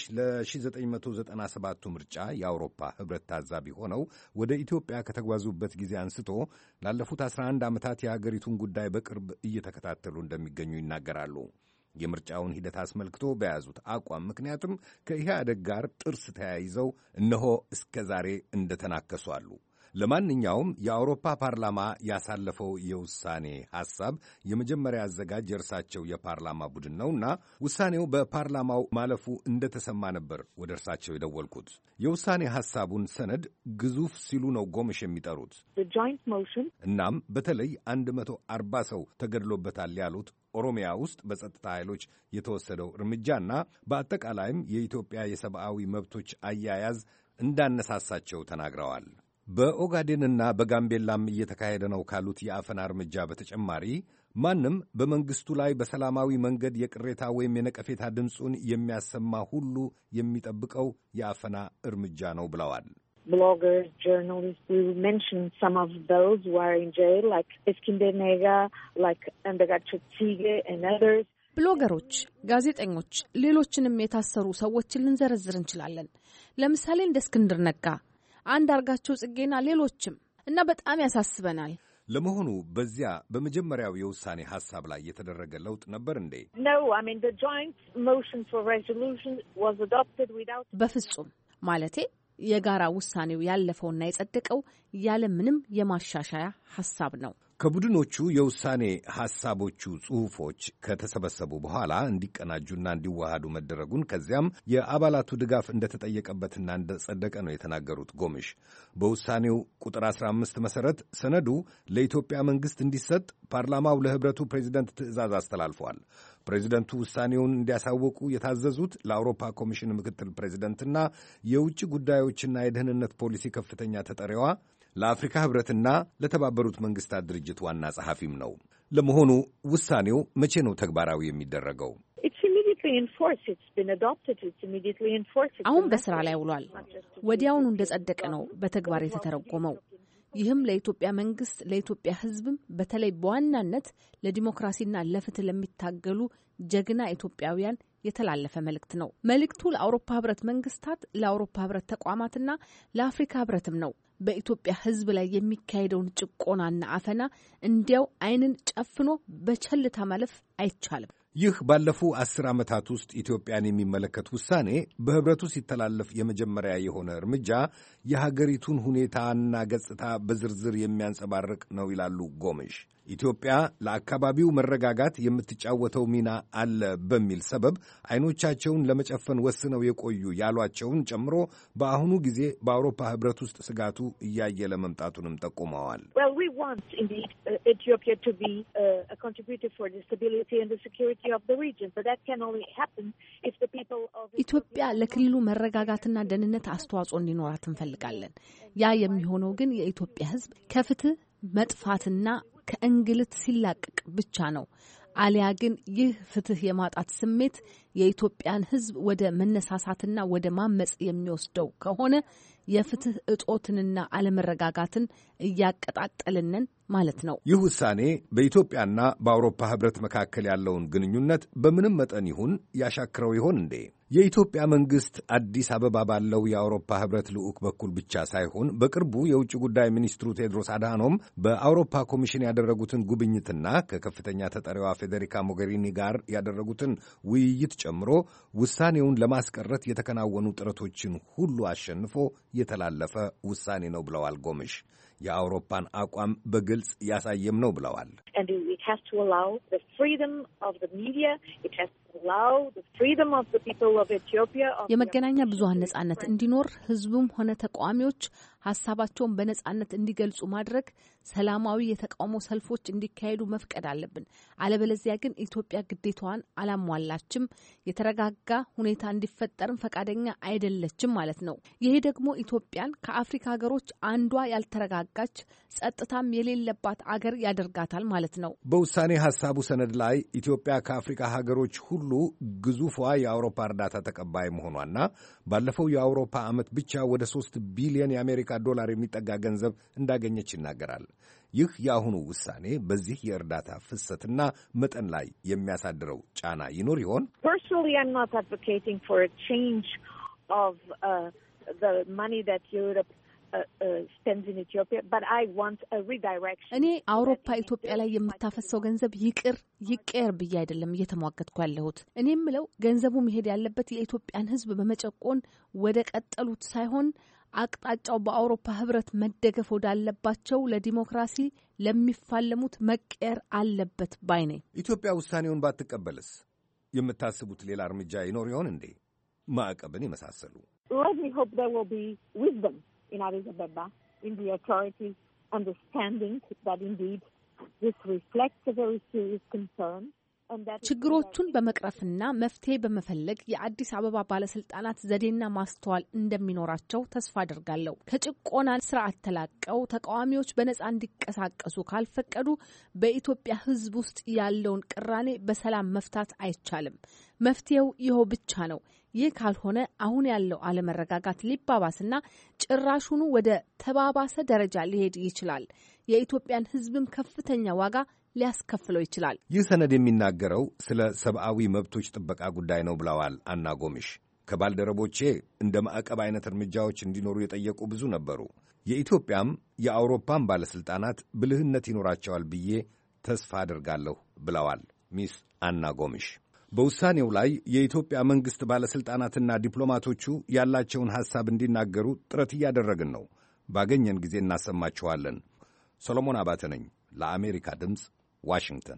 [SPEAKER 13] ለ1997 ምርጫ የአውሮፓ ህብረት ታዛቢ ሆነው ወደ ኢትዮጵያ ከተጓዙበት ጊዜ አንስቶ ላለፉት 11 ዓመታት የሀገሪቱን ጉዳይ በቅርብ እየተከታተሉ እንደሚገኙ ይናገራሉ። የምርጫውን ሂደት አስመልክቶ በያዙት አቋም ምክንያትም ከኢህአደግ ጋር ጥርስ ተያይዘው እነሆ እስከ ዛሬ እንደተናከሱ አሉ። ለማንኛውም የአውሮፓ ፓርላማ ያሳለፈው የውሳኔ ሐሳብ የመጀመሪያ አዘጋጅ የእርሳቸው የፓርላማ ቡድን ነውና ውሳኔው በፓርላማው ማለፉ እንደተሰማ ነበር ወደ እርሳቸው የደወልኩት። የውሳኔ ሐሳቡን ሰነድ ግዙፍ ሲሉ ነው ጎምሽ የሚጠሩት። እናም በተለይ 140 ሰው ተገድሎበታል ያሉት ኦሮሚያ ውስጥ በጸጥታ ኃይሎች የተወሰደው እርምጃና በአጠቃላይም የኢትዮጵያ የሰብአዊ መብቶች አያያዝ እንዳነሳሳቸው ተናግረዋል። በኦጋዴንና በጋምቤላም እየተካሄደ ነው ካሉት የአፈና እርምጃ በተጨማሪ ማንም በመንግስቱ ላይ በሰላማዊ መንገድ የቅሬታ ወይም የነቀፌታ ድምፁን የሚያሰማ ሁሉ የሚጠብቀው የአፈና እርምጃ ነው ብለዋል።
[SPEAKER 14] Bloggers, journalists, we will mention some of those who are in jail, like Eskinder Nega, like Andagacho Tige and others.
[SPEAKER 15] ብሎገሮች፣ ጋዜጠኞች፣ ሌሎችንም የታሰሩ ሰዎችን ልንዘረዝር እንችላለን። ለምሳሌ እንደ እስክንድር ነጋ፣ አንዳርጋቸው ጽጌና ሌሎችም እና በጣም ያሳስበናል።
[SPEAKER 13] ለመሆኑ በዚያ በመጀመሪያው የውሳኔ ሐሳብ ላይ የተደረገ ለውጥ ነበር እንዴ?
[SPEAKER 14] No, I mean the joint motion for resolution was adopted without
[SPEAKER 15] በፍጹም ማለቴ የጋራ ውሳኔው ያለፈውና የጸደቀው ያለ ምንም የማሻሻያ ሐሳብ ነው።
[SPEAKER 13] ከቡድኖቹ የውሳኔ ሐሳቦቹ ጽሑፎች ከተሰበሰቡ በኋላ እንዲቀናጁና እንዲዋሃዱ መደረጉን ከዚያም የአባላቱ ድጋፍ እንደተጠየቀበትና እንደጸደቀ ነው የተናገሩት ጎምሽ። በውሳኔው ቁጥር 15 መሠረት ሰነዱ ለኢትዮጵያ መንግሥት እንዲሰጥ ፓርላማው ለኅብረቱ ፕሬዚደንት ትዕዛዝ አስተላልፈዋል። ፕሬዚደንቱ ውሳኔውን እንዲያሳወቁ የታዘዙት ለአውሮፓ ኮሚሽን ምክትል ፕሬዚደንትና የውጭ ጉዳዮችና የደህንነት ፖሊሲ ከፍተኛ ተጠሪዋ ለአፍሪካ ህብረትና ለተባበሩት መንግስታት ድርጅት ዋና ጸሐፊም ነው። ለመሆኑ ውሳኔው መቼ ነው ተግባራዊ የሚደረገው?
[SPEAKER 15] አሁን በስራ ላይ ውሏል። ወዲያውኑ እንደጸደቀ ነው በተግባር የተተረጎመው። ይህም ለኢትዮጵያ መንግስት፣ ለኢትዮጵያ ህዝብም በተለይ በዋናነት ለዲሞክራሲና ለፍትህ ለሚታገሉ ጀግና ኢትዮጵያውያን የተላለፈ መልእክት ነው። መልእክቱ ለአውሮፓ ህብረት መንግስታት፣ ለአውሮፓ ህብረት ተቋማትና ለአፍሪካ ህብረትም ነው። በኢትዮጵያ ህዝብ ላይ የሚካሄደውን ጭቆናና አፈና እንዲያው ዓይንን ጨፍኖ በቸልታ ማለፍ አይቻልም።
[SPEAKER 13] ይህ ባለፉ 10 ዓመታት ውስጥ ኢትዮጵያን የሚመለከት ውሳኔ በህብረቱ ሲተላለፍ የመጀመሪያ የሆነ እርምጃ የሀገሪቱን ሁኔታና ገጽታ በዝርዝር የሚያንጸባርቅ ነው ይላሉ ጎምሽ። ኢትዮጵያ ለአካባቢው መረጋጋት የምትጫወተው ሚና አለ በሚል ሰበብ አይኖቻቸውን ለመጨፈን ወስነው የቆዩ ያሏቸውን ጨምሮ በአሁኑ ጊዜ በአውሮፓ ህብረት ውስጥ ስጋቱ እያየለ መምጣቱንም ጠቁመዋል።
[SPEAKER 15] ኢትዮጵያ ለክልሉ መረጋጋትና ደህንነት አስተዋጽኦ እንዲኖራት እንፈልጋለን። ያ የሚሆነው ግን የኢትዮጵያ ህዝብ ከፍትህ መጥፋትና ከእንግልት ሲላቀቅ ብቻ ነው። አሊያ ግን ይህ ፍትህ የማጣት ስሜት የኢትዮጵያን ህዝብ ወደ መነሳሳትና ወደ ማመጽ የሚወስደው ከሆነ የፍትህ እጦትንና አለመረጋጋትን እያቀጣጠልንን ማለት ነው።
[SPEAKER 13] ይህ ውሳኔ በኢትዮጵያና በአውሮፓ ህብረት መካከል ያለውን ግንኙነት በምንም መጠን ይሁን ያሻክረው ይሆን እንዴ? የኢትዮጵያ መንግስት አዲስ አበባ ባለው የአውሮፓ ህብረት ልዑክ በኩል ብቻ ሳይሆን በቅርቡ የውጭ ጉዳይ ሚኒስትሩ ቴድሮስ አድሃኖም በአውሮፓ ኮሚሽን ያደረጉትን ጉብኝትና ከከፍተኛ ተጠሪዋ ፌዴሪካ ሞገሪኒ ጋር ያደረጉትን ውይይት ጨምሮ ውሳኔውን ለማስቀረት የተከናወኑ ጥረቶችን ሁሉ አሸንፎ የተላለፈ ውሳኔ ነው ብለዋል ጎምሽ። የአውሮፓን አቋም በግልጽ ያሳየም ነው ብለዋል።
[SPEAKER 15] የመገናኛ ብዙሃን ነጻነት እንዲኖር ህዝቡም ሆነ ተቃዋሚዎች ሀሳባቸውን በነጻነት እንዲገልጹ ማድረግ፣ ሰላማዊ የተቃውሞ ሰልፎች እንዲካሄዱ መፍቀድ አለብን። አለበለዚያ ግን ኢትዮጵያ ግዴታዋን አላሟላችም፣ የተረጋጋ ሁኔታ እንዲፈጠርም ፈቃደኛ አይደለችም ማለት ነው። ይሄ ደግሞ ኢትዮጵያን ከአፍሪካ ሀገሮች አንዷ ያልተረጋጋች ጸጥታም የሌለባት አገር ያደርጋታል ማለት ነው።
[SPEAKER 13] በውሳኔ ሀሳቡ ሰነድ ላይ ኢትዮጵያ ከአፍሪካ ሀገሮች ሁሉ ግዙፏ የአውሮፓ እርዳታ ተቀባይ መሆኗና ባለፈው የአውሮፓ ዓመት ብቻ ወደ 3 ቢሊዮን የአሜሪካ ዶላር የሚጠጋ ገንዘብ እንዳገኘች ይናገራል። ይህ የአሁኑ ውሳኔ በዚህ የእርዳታ ፍሰትና መጠን ላይ የሚያሳድረው ጫና ይኖር ይሆን?
[SPEAKER 14] Personally, I'm not advocating for a change of the money that Europe spends in Ethiopia, but I want a redirection.
[SPEAKER 15] እኔ አውሮፓ ኢትዮጵያ ላይ የምታፈሰው ገንዘብ ይቅር ብዬ አይደለም እየተሟገትኩ ያለሁት። እኔ የምለው ገንዘቡ መሄድ ያለበት የኢትዮጵያን ሕዝብ በመጨቆን ወደ ቀጠሉት ሳይሆን አቅጣጫው በአውሮፓ ህብረት መደገፍ ወዳለባቸው ለዲሞክራሲ ለሚፋለሙት መቀየር አለበት ባይ ነኝ።
[SPEAKER 13] ኢትዮጵያ ውሳኔውን ባትቀበልስ የምታስቡት ሌላ እርምጃ ይኖር ይሆን እንዴ? ማዕቀብን የመሳሰሉ።
[SPEAKER 14] Let me hope there will be wisdom in Addis Ababa, in the authorities understanding that indeed this reflects a very serious concern.
[SPEAKER 15] ችግሮቹን በመቅረፍና መፍትሄ በመፈለግ የአዲስ አበባ ባለስልጣናት ዘዴና ማስተዋል እንደሚኖራቸው ተስፋ አድርጋለሁ። ከጭቆና ስርዓት ተላቀው ተቃዋሚዎች በነጻ እንዲቀሳቀሱ ካልፈቀዱ በኢትዮጵያ ህዝብ ውስጥ ያለውን ቅራኔ በሰላም መፍታት አይቻልም። መፍትሄው ይኸው ብቻ ነው። ይህ ካልሆነ አሁን ያለው አለመረጋጋት ሊባባስና ጭራሹኑ ወደ ተባባሰ ደረጃ ሊሄድ ይችላል። የኢትዮጵያን ህዝብም ከፍተኛ ዋጋ ሊያስከፍለው ይችላል።
[SPEAKER 13] ይህ ሰነድ የሚናገረው ስለ ሰብአዊ መብቶች ጥበቃ ጉዳይ ነው ብለዋል አና ጎምሽ። ከባልደረቦቼ እንደ ማዕቀብ አይነት እርምጃዎች እንዲኖሩ የጠየቁ ብዙ ነበሩ። የኢትዮጵያም የአውሮፓም ባለሥልጣናት ብልህነት ይኖራቸዋል ብዬ ተስፋ አድርጋለሁ ብለዋል ሚስ አና ጎምሽ። በውሳኔው ላይ የኢትዮጵያ መንግሥት ባለሥልጣናትና ዲፕሎማቶቹ ያላቸውን ሐሳብ እንዲናገሩ ጥረት እያደረግን ነው። ባገኘን ጊዜ እናሰማችኋለን። ሰሎሞን አባተ ነኝ ለአሜሪካ ድምፅ ዋሽንግተን።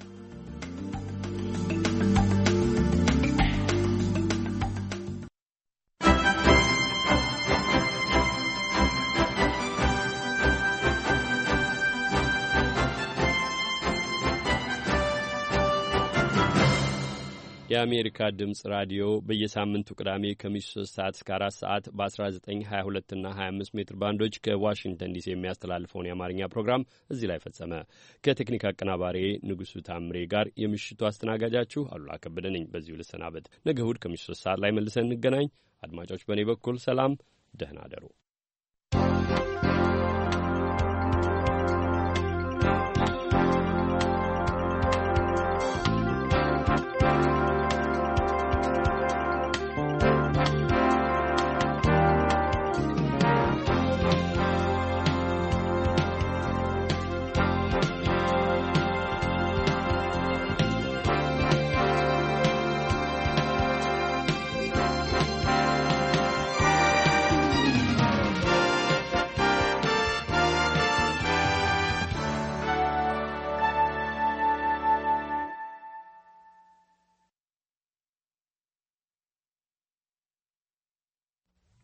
[SPEAKER 2] የአሜሪካ ድምፅ ራዲዮ በየሳምንቱ ቅዳሜ ከምሽቱ 3 ሰዓት እስከ 4 ሰዓት በ1922 እና 25 ሜትር ባንዶች ከዋሽንግተን ዲሲ የሚያስተላልፈውን የአማርኛ ፕሮግራም እዚህ ላይ ፈጸመ። ከቴክኒክ አቀናባሪ ንጉሱ ታምሬ ጋር የምሽቱ አስተናጋጃችሁ አሉላ ከበደ ነኝ። በዚሁ ልሰናበት። ነገ እሁድ ከምሽቱ 3 ሰዓት ላይ መልሰን እንገናኝ። አድማጮች፣ በእኔ በኩል ሰላም፣ ደህና አደሩ።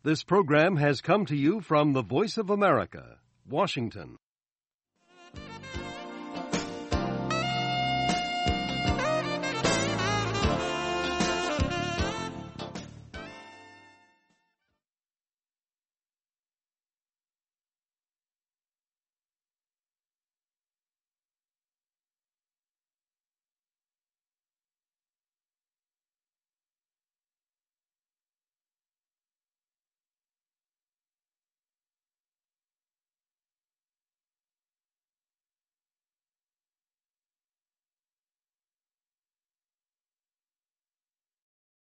[SPEAKER 16] This program has come to you from the Voice of America, Washington.